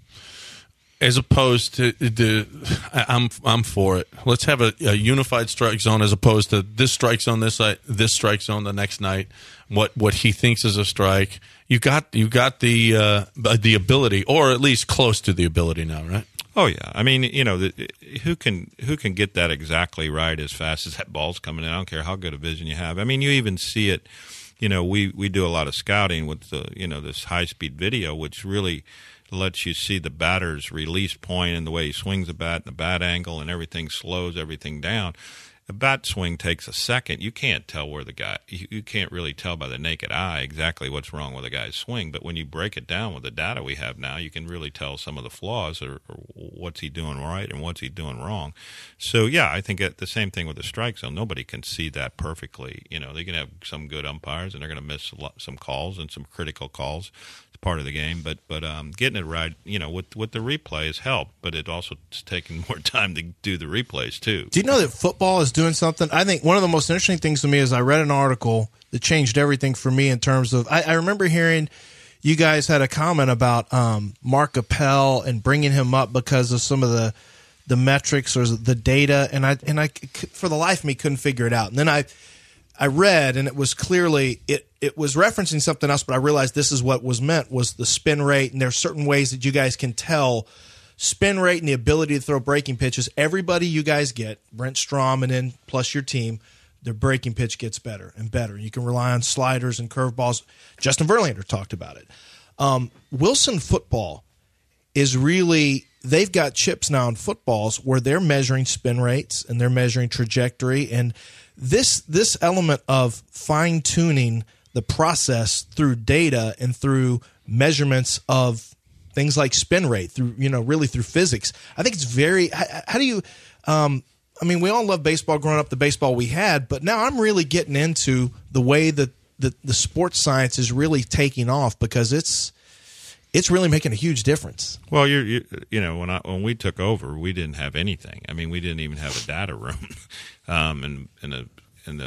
S5: As opposed to the, I'm I'm for it. Let's have a, a unified strike zone as opposed to this strike zone this night, this strike zone the next night. What what he thinks is a strike. You got you got the uh, the ability, or at least close to the ability now, right?
S6: Oh yeah, I mean, you know, the, who can who can get that exactly right as fast as that ball's coming in? I don't care how good a vision you have. I mean, you even see it. You know, we, we do a lot of scouting with the you know this high speed video, which really lets you see the batter's release point and the way he swings the bat and the bat angle and everything slows everything down. A bat swing takes a second. You can't tell where the guy you, you can't really tell by the naked eye exactly what's wrong with a guy's swing. But when you break it down with the data we have now, you can really tell some of the flaws or, or what's he doing right and what's he doing wrong. So yeah, I think the same thing with the strike zone. Nobody can see that perfectly. You know, they can have some good umpires and they're going to miss a lot, some calls and some critical calls. It's part of the game, but but um, getting it right, you know, with with the replays help, but it also it's taking more time to do the replays too.
S7: Do you know that football is doing something? I think one of the most interesting things to me is I read an article that changed everything for me in terms of I, I remember hearing you guys had a comment about um, Mark Appel and bringing him up because of some of the the metrics or the data, and I and I for the life of me couldn't figure it out. And then I I read, and it was clearly it it was referencing something else, but I realized this is what was meant was the spin rate, and there are certain ways that you guys can tell spin rate and the ability to throw breaking pitches. Everybody you guys get, Brent Strom and then plus your team, their breaking pitch gets better and better. You can rely on sliders and curveballs. Justin Verlander talked about it. Um, Wilson football is really – they've got chips now in footballs where they're measuring spin rates and they're measuring trajectory. And this this element of fine-tuning the process through data and through measurements of things like spin rate, through you know really through physics, I think it's very – how do you um, – I mean, we all love baseball growing up, the baseball we had, but now I'm really getting into the way that the, the sports science is really taking off because it's it's really making a huge difference.
S6: Well, you're, you you know when I when we took over, we didn't have anything. I mean, we didn't even have a data room, um, and and a and the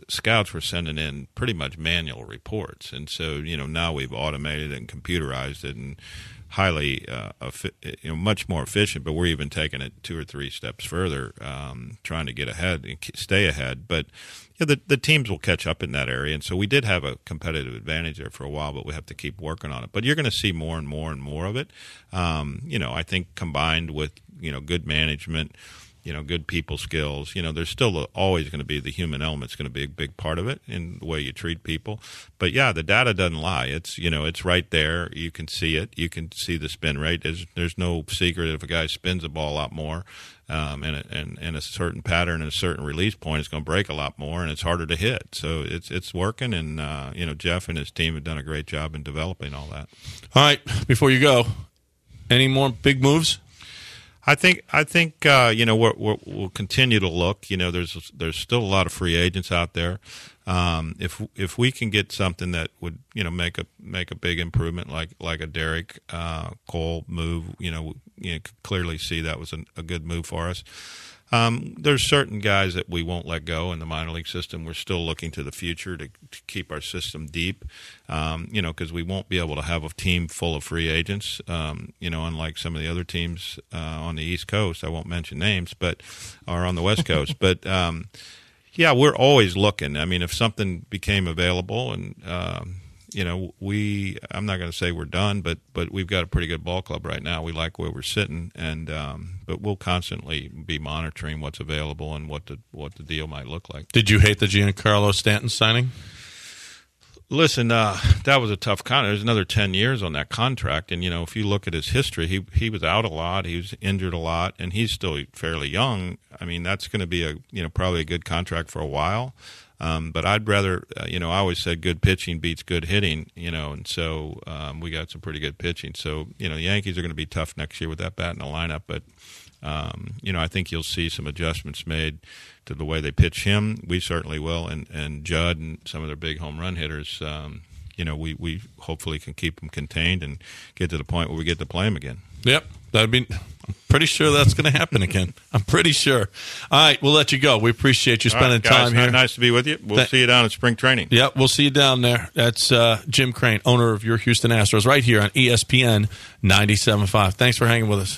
S6: scouts were sending in pretty much manual reports, and so you know now we've automated it and computerized it and highly uh, you know much more efficient. But we're even taking it two or three steps further, um, trying to get ahead and stay ahead. But you know, the the teams will catch up in that area, and so we did have a competitive advantage there for a while, but we have to keep working on it. But you're going to see more and more and more of it. Um, you know, I think combined with you know good management, you know, good people skills, you know, there's still always going to be the human element's going to be a big part of it in the way you treat people. But yeah, the data doesn't lie. It's, you know, it's right there. You can see it. You can see the spin rate. There's, there's no secret if a guy spins the ball a lot more um, in, a, in, in a certain pattern and a certain release point, it's going to break a lot more and it's harder to hit. So it's, it's working. And, uh, you know, Jeff and his team have done a great job in developing all that.
S5: All right. Before you go, any more big moves?
S6: I think I think uh, you know we're, we're, we'll continue to look. You know, there's there's still a lot of free agents out there. Um, if if we can get something that would you know make a make a big improvement, like like a Derek uh, Cole move, you know, you know, could clearly see that was a, a good move for us. Um, there's certain guys that we won't let go in the minor league system. We're still looking to the future to, to keep our system deep, um, you know, because we won't be able to have a team full of free agents, um, you know, unlike some of the other teams uh, on the East Coast. I won't mention names, but or on the West Coast. But, um, yeah, we're always looking. I mean, if something became available and, um, you know, we – I'm not going to say we're done, but but we've got a pretty good ball club right now. We like where we're sitting, and um, but we'll constantly be monitoring what's available and what the what the deal might look like.
S5: Did you hate the Giancarlo Stanton signing?
S6: Listen, uh, that was a tough contract. There's another ten years on that contract, and, you know, if you look at his history, he he was out a lot, he was injured a lot, and he's still fairly young. I mean, that's going to be a you know probably a good contract for a while. Um, but I'd rather, uh, you know, I always said good pitching beats good hitting, you know, and so um, we got some pretty good pitching. So, you know, the Yankees are going to be tough next year with that bat in the lineup. But, um, you know, I think you'll see some adjustments made to the way they pitch him. We certainly will. And, and Judd and some of their big home run hitters, um, you know, we, we hopefully can keep them contained and get to the point where we get to play them again.
S5: Yep. That'd be. I'm pretty sure that's going to happen again. I'm pretty sure. All right, we'll let you go. We appreciate you spending
S6: right, guys,
S5: time here.
S6: Nice to be with you. We'll
S5: Th-
S6: see you down at spring training.
S5: Yep, we'll see you down there. That's uh, Jim Crane, owner of your Houston Astros, right here on E S P N ninety-seven point five. Thanks for hanging with us.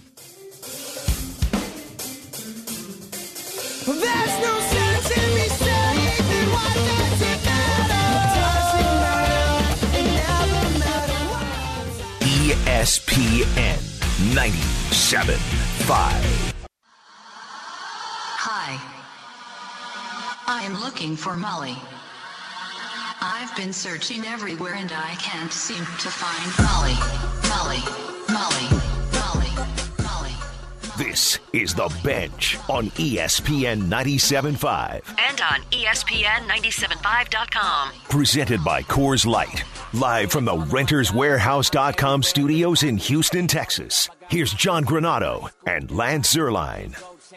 S11: There's no sense in me saving. Why does it matter? It never matters.
S3: E S P N ninety-seven point five.
S4: Hi. I am looking for Molly. I've been searching everywhere and I can't seem to find Molly. Molly. Molly. Molly. Molly.
S3: This is The Bench on E S P N ninety-seven point five.
S4: And on E S P N ninety-seven point five dot com.
S3: Presented by Coors Light. Live from the Renters Warehouse dot com studios in Houston, Texas. Here's John Granado and Lance Zerline.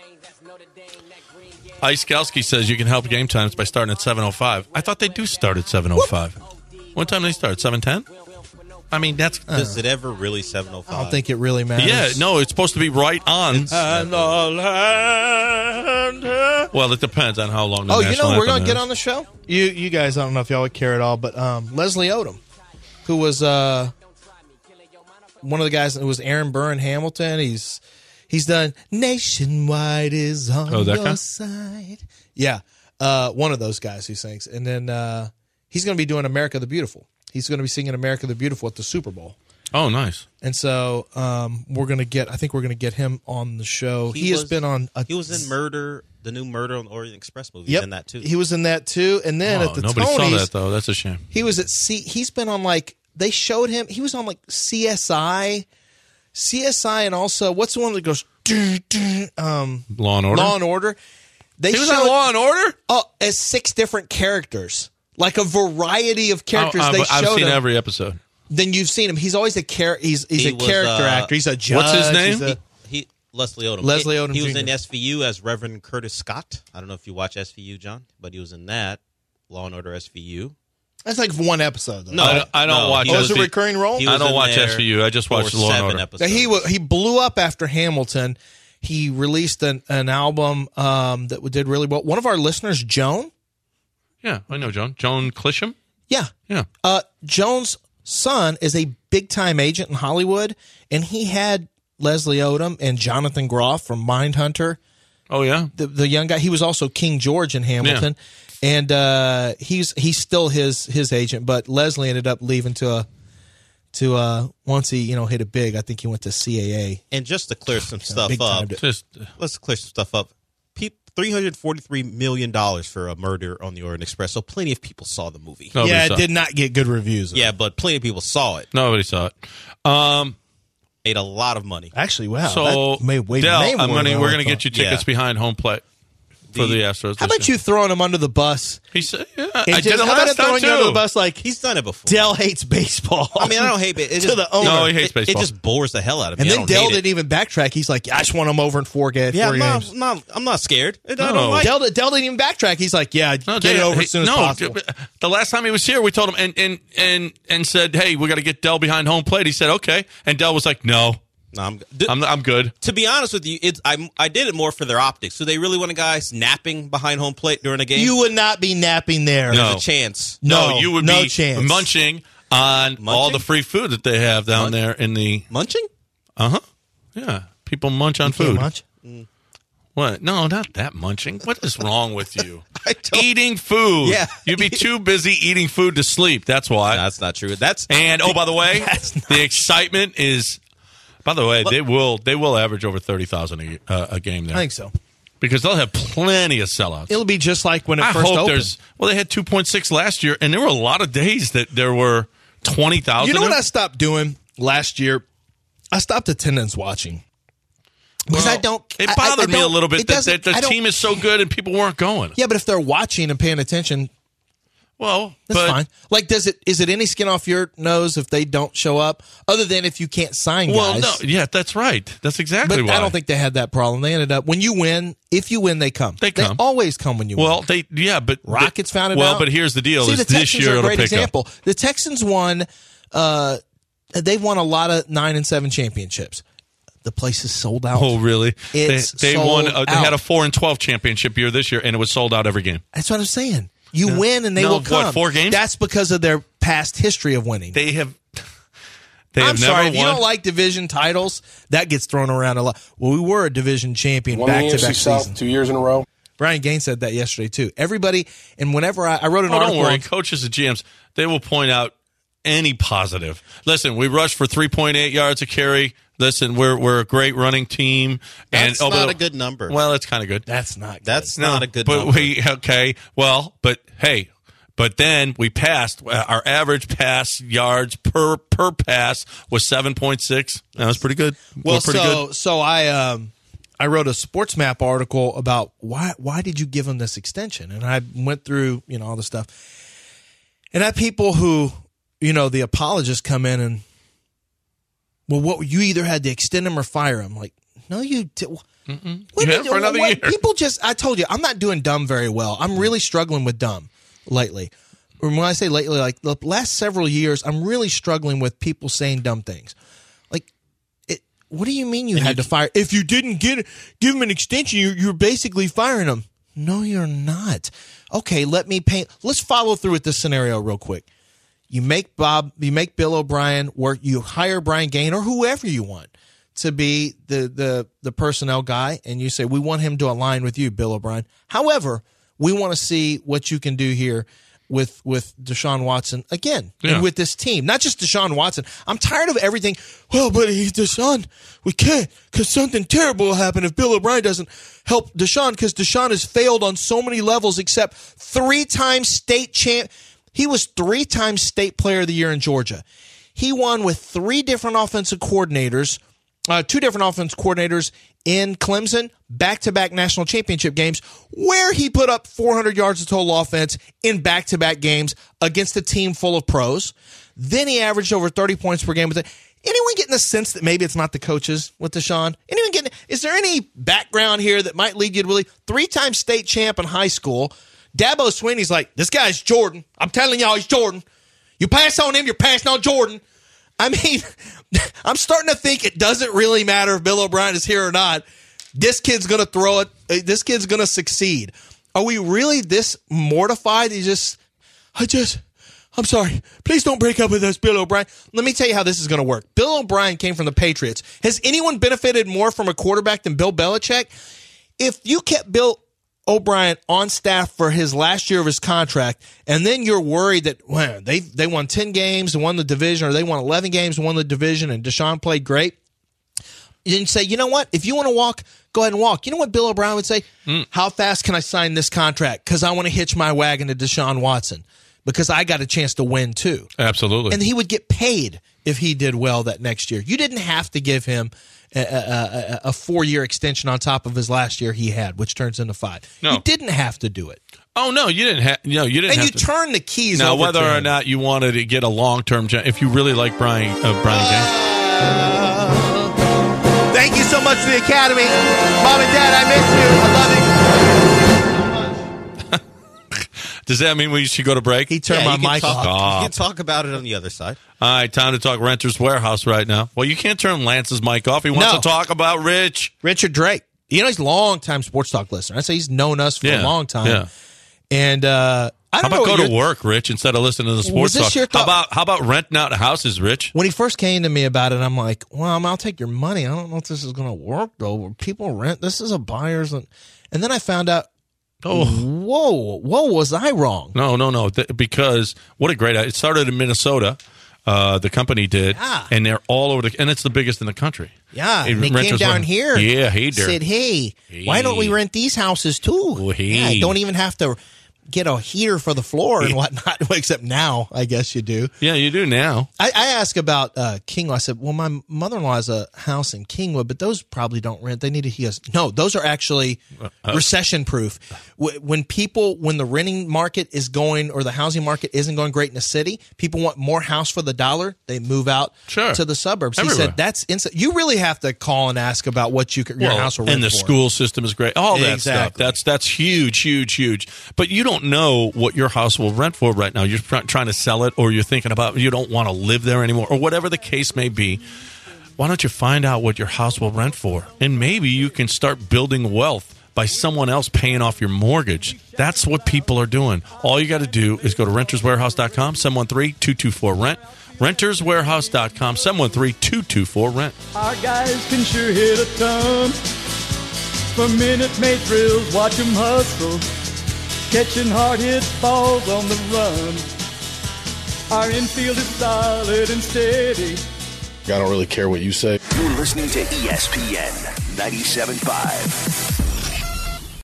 S5: Ice Skalski says you can help game times by starting at seven oh five. I thought they do start at seven oh five. What time do they start? seven ten? I mean, that's... Uh,
S10: Does it ever really seven oh five?
S7: I don't think it really matters.
S5: Yeah, no, it's supposed to be right on.
S7: It's and the land.
S5: Well, it depends on how long the
S7: Oh, you
S5: national
S7: know, we're going
S5: anthem
S7: to get
S5: is.
S7: on the show? You you guys, I don't know if y'all would care at all, but um, Leslie Odom, who was uh, one of the guys who was Aaron Burr in Hamilton. He's he's done Nationwide is on
S5: Oh, that
S7: your
S5: guy?
S7: side. Yeah, uh, one of those guys who sings. And then uh, he's going to be doing America the Beautiful. He's going to be singing America the Beautiful at the Super Bowl.
S5: Oh, nice.
S7: And so um, we're going to get, I think we're going to get him on the show. He,
S10: He
S7: has
S10: was-
S7: been on. A,
S10: He was in Murder, the new Murder on the Orient Express movie.
S7: Yep,
S10: He's in that too.
S7: He was in that too. And then
S5: Oh,
S7: at the
S5: nobody
S7: Tonys,
S5: saw that, though. That's a shame.
S7: he was at C. He's been on like, they showed him, he was on like C S I. C S I and also, what's the one that goes, dun, dun, um,
S5: Law and Order?
S7: Law and Order. They
S5: He was
S7: showed,
S5: on Law and Order?
S7: Oh, as six different characters. Like a variety of characters
S5: Oh, uh,
S7: they
S5: but I've
S7: showed
S5: seen
S7: him.
S5: every episode.
S7: Then you've seen him. He's always a char- He's he's
S10: He
S7: a
S10: was,
S7: character
S10: uh,
S7: actor. He's a judge.
S5: what's his name?
S7: He's a-
S10: He Leslie Odom.
S7: Leslie
S10: He-
S7: Odom
S10: He was
S7: Junior
S10: in S V U as Reverend Curtis Scott. I don't know if you watch S V U, John, but he was in that Law and Order S V U.
S7: That's like one episode. Though.
S10: No,
S5: I don't, I don't
S10: no,
S5: watch
S10: he
S7: Oh, is
S5: S V
S7: it a recurring role?
S10: He
S5: I
S10: was
S5: don't
S10: in
S5: watch
S10: there
S5: S V U. I just
S10: for
S5: watch Law and
S10: seven
S5: Order.
S10: episodes.
S7: He wa- he blew up after Hamilton. He released an, an album um, that did really well. One of our listeners, Joan,
S5: Yeah, I know Joan. Joan Clisham?
S7: Yeah.
S5: Yeah.
S7: Uh, Joan's son is a big-time agent in Hollywood, and he had Leslie Odom and Jonathan Groff from Mindhunter.
S5: Oh, yeah?
S7: The the young guy. He was also King George in Hamilton. Yeah. And uh, he's he's still his his agent, but Leslie ended up leaving to a to uh once he, you know, hit it big. I think he went to C A A.
S10: And just to clear some stuff
S7: big
S10: up,
S7: time to-
S5: Just,
S10: let's clear some stuff up. three hundred forty-three million dollars for a Murder on the Orient Express. So plenty of people saw the movie.
S5: Nobody
S7: yeah,
S5: saw
S7: it did not get good reviews.
S10: Yeah, but plenty of people saw it.
S5: Nobody saw it. Um,
S10: Made a lot of money.
S7: Actually, wow.
S5: so,
S7: that may, way,
S5: Dell,
S7: may
S5: I'm
S7: more
S5: gonna,
S7: than
S5: we're
S7: I
S5: going to
S7: thought.
S5: get you tickets
S10: Yeah.
S5: behind home plate for
S10: The-
S5: the Astros.
S7: How
S5: this
S7: about
S5: year.
S7: you throwing him under the bus?
S5: He said, yeah,
S7: And
S5: I
S7: just-
S5: did it
S7: how about
S5: last time,
S7: throwing you under
S5: too.
S7: the bus like
S10: He's done it before.
S7: Dell hates baseball?
S10: I mean, I don't hate it. It
S7: To
S10: just,
S7: the owner.
S5: No, he hates
S10: it, it
S5: baseball.
S10: just bores the hell out of me.
S7: And
S10: I
S7: then
S10: don't
S7: Dell
S10: hate
S7: didn't
S10: it.
S7: even backtrack. He's like, I just want him over in four, ga-
S10: Yeah,
S7: four
S10: I'm not,
S7: games.
S10: I'm not, I'm not scared. I
S5: No.
S10: don't like
S7: Dell, Dell didn't even backtrack. He's like, yeah,
S5: No,
S7: get
S5: Dale,
S7: it over
S5: hey,
S7: as soon as
S5: no,
S7: possible.
S5: The last time he was here, we told him and and and and said, "Hey, we got to get Dell behind home plate." He said, "Okay," and Dell was like, "No,
S10: No, I'm, d-
S5: I'm I'm good."
S10: to be honest with you, it's I I did it more for their optics. So they really want a guy napping behind home plate during a game.
S7: You would not be napping there.
S5: No.
S10: There's a chance.
S7: No,
S5: you would
S7: no
S5: be
S7: chance.
S5: munching on all
S10: Munching?
S5: the free food that they have down
S10: Mun-
S5: there in the
S10: Munching?
S5: uh huh. Yeah, people munch on
S7: You can't
S5: food.
S7: munch?
S5: What? No, not that munching. What is wrong with you?
S10: I don't-
S5: Eating food.
S10: Yeah.
S5: You'd be too busy eating food to sleep. That's why.
S10: No, that's not true. That's
S5: And oh, by the way,
S7: That's not-
S5: the excitement is. By the way, they will they will average over thirty thousand a, uh, a game there
S7: I think so.
S5: because they'll have plenty of sellouts.
S7: It'll be just like when it
S5: I
S7: first
S5: hope
S7: opened.
S5: there's. Well, they had two point six last year, and there were a lot of days that there were twenty thousand.
S7: You know what I stopped doing last year? I stopped attendance watching. Because I don't.
S5: It
S7: I- I-
S5: bothered
S7: I
S5: me a
S7: don't-
S5: little bit
S7: it
S5: that,
S7: doesn't-
S5: that
S7: I
S5: the
S7: don't-
S5: team is so good and people weren't going.
S7: Yeah, but if they're watching and paying attention,
S5: Well,
S7: that's
S5: but,
S7: fine. Like, does it is it any skin off your nose if they don't show up? Other than if you can't sign
S5: Well,
S7: guys.
S5: no, yeah, that's right. That's exactly
S7: But
S5: why.
S7: I don't think they had that problem. They ended up when you win. If you win, they come.
S5: They come.
S7: always come when you win.
S5: Well, they yeah, but
S7: Rockets found it
S5: Well,
S7: out.
S5: but here's the deal:
S7: See,
S5: is
S7: the
S5: this
S7: Texans
S5: year
S7: are a
S5: it'll
S7: great
S5: pick
S7: example.
S5: up.
S7: The Texans won. Uh, they've won a lot of nine and seven championships. The place is sold out.
S5: Oh, really?
S7: It's
S5: they they
S7: sold
S5: won. Uh, they
S7: out.
S5: had a four and twelve championship year this year, and it was sold out every game.
S7: That's what I'm saying. You win and they
S5: No,
S7: will
S5: what,
S7: come.
S5: four games?
S7: That's because of their past history of winning.
S5: They have. They
S7: I'm
S5: have
S7: sorry,
S5: never
S7: if you
S5: won.
S7: don't like division titles, that gets thrown around a lot. Well, we were a division champion
S12: Won
S7: back
S12: the
S7: to
S12: A F C
S7: back
S12: South
S7: season.
S12: two years in a row.
S7: Brian Gaines said that yesterday too. Everybody, and whenever I, I wrote an
S5: Oh,
S7: article,
S5: don't worry,
S7: on-
S5: coaches and G Ms, they will point out any positive. Listen, we rushed for three point eight yards a carry. Listen, we're we're a great running team.
S10: That's
S5: and, oh,
S10: not
S5: but-
S10: a good number.
S5: Well, it's kind of good.
S7: that's not. Good.
S10: That's
S5: No,
S10: not a good
S5: but
S10: number.
S5: we okay. Well, but hey, but then we passed. Our average pass yards per per pass was seven point six. That was pretty good.
S7: Well,
S5: We're pretty
S7: so
S5: good.
S7: so I um I wrote a Sports Map article about why why did you give him this extension, and I went through you know all the stuff, and I had people who you know the apologists come in and well, what you either had to extend him or fire him. Like, no, you did. What
S5: You
S7: did-
S5: had him for another
S7: what-
S5: year.
S7: People just, I told you, I'm not doing dumb very well. I'm really struggling with dumb lately. When I say lately, like the last several years, I'm really struggling with people saying dumb things. Like, it. What do you mean you had to fire? If you didn't get give him an extension, you're, you're basically firing him. No, you're not. Okay, let me paint. Let's follow through with this scenario real quick. You make Bob, you make Bill O'Brien work. You hire Brian Gaine or whoever you want to be the the the personnel guy, and you say we want him to align with you, Bill O'Brien. However, we want to see what you can do here with with Deshaun Watson again
S5: Yeah.
S7: and with this team. Not just Deshaun Watson. I'm tired of everything. Well, but he's Deshaun. We can't because something terrible will happen if Bill O'Brien doesn't help Deshaun because Deshaun has failed on so many levels except three-time state champ. He was three-time state player of the year in Georgia. He won with three different offensive coordinators, uh, two different offense coordinators in Clemson, back-to-back national championship games, where he put up four hundred yards of total offense in back-to-back games against a team full of pros. Then he averaged over thirty points per game with it. Anyone getting the sense that maybe it's not the coaches with Deshaun? Anyone getting? Is there any background here that might lead you to really three-time state champ in high school? Dabo Swinney's like, this guy's Jordan. I'm telling y'all, he's Jordan. You pass on him, you're passing on Jordan. I mean, I'm starting to think it doesn't really matter if Bill O'Brien is here or not. This kid's going to throw it. This kid's going to succeed. Are we really this mortified? He just, I just, I'm sorry. Please don't break up with us, Bill O'Brien. Let me tell you how this is going to work. Bill O'Brien came from the Patriots. Has anyone benefited more from a quarterback than Bill Belichick? If you kept Bill O'Brien on staff for his last year of his contract, and then you're worried that well, they they won ten games and won the division, or they won eleven games and won the division, and Deshaun played great, you say, you know what? If you want to walk, go ahead and walk. You know what Bill O'Brien would say? Mm. How fast can I sign this contract? Because I want to hitch my wagon to Deshaun Watson, because I got a chance to win too.
S5: Absolutely.
S7: And he would get paid if he did well that next year. You didn't have to give him a, a, a four-year extension on top of his last year he had, which turns into five.
S5: No.
S7: You didn't have to do it.
S5: Oh no, you didn't have. No, you didn't.
S7: And
S5: have
S7: you
S5: to.
S7: turn the keys
S5: now,
S7: over
S5: whether
S7: to
S5: or
S7: him.
S5: not you wanted to get a long-term, if you really like Brian, uh, Brian Gaines.
S7: Uh, thank you so much for the Academy, Mom and Dad. I miss you. I love you.
S5: Does that mean we should go to break?
S7: He turned
S10: Yeah,
S7: my
S10: you can
S7: mic
S10: talk,
S7: off.
S10: You can talk about it on the other side.
S5: All right, time to talk Renters Warehouse right now. Well, you can't turn Lance's mic off. He wants
S7: No.
S5: to talk about Rich.
S7: Richard Drake. You know, he's a long-time sports talk listener. I say he's known us for
S5: Yeah,
S7: a long time.
S5: yeah.
S7: And uh, I
S5: How
S7: don't know
S5: about
S7: what
S5: go to
S7: your-
S5: work, Rich, instead of listening to the
S7: Was
S5: sports
S7: this
S5: talk?
S7: your
S5: How
S7: thought-
S5: about how about renting out houses, Rich?
S7: When he first came to me about it, I'm like, well, I'll take your money. I don't know if this is going to work, though. People rent. This is a buyer's. And, and then I found out,
S5: Oh.
S7: whoa, whoa, was I wrong?
S5: No, no, no. Th- because what a great. It started in Minnesota. Uh, the company did,
S7: Yeah.
S5: and they're all over the. And it's the biggest in the country.
S7: Yeah,
S5: It-
S7: and they came
S5: Renters
S7: down
S5: Warehouse.
S7: here.
S5: Yeah, hey there.
S7: Said, hey, why don't we
S5: Hey.
S7: rent these houses too?
S5: Oh, hey.
S7: Yeah, I don't even have to get a heater for the floor and whatnot. Except now, I guess you do.
S5: Yeah, you do now.
S7: I, I asked about uh, Kingwood. I said, well, my mother-in-law has a house in Kingwood, but those probably don't rent. They need to, he goes, no, those are actually
S5: Uh,
S7: recession-proof. W- When people, when the renting market is going, or the housing market isn't going great in the city, people want more house for the dollar. They move out
S5: Sure.
S7: to the suburbs.
S5: Everywhere.
S7: He said, that's insane. You really have to call and ask about what you could, your
S5: Well,
S7: house will rent
S5: and the
S7: for.
S5: school system is great. All that stuff.
S7: Exactly.
S5: That's that's huge, huge, huge. But you don't know what your house will rent for right now. You're try- trying to sell it, or you're thinking about you don't want to live there anymore, or whatever the case may be. Why don't you find out what your house will rent for, and maybe you can start building wealth by someone else paying off your mortgage. That's what people are doing. All you got to do is go to renters warehouse dot com, seven one three, two two four, rent. renters warehouse dot com, seven one three, two two four, rent.
S11: Our guys can sure hit a ton. For Minute Maid drills, watch them hustle. Catching hard hit balls on the run. Our infield is solid and steady.
S12: I don't really care what you say.
S3: You're listening to E S P N ninety-seven point five.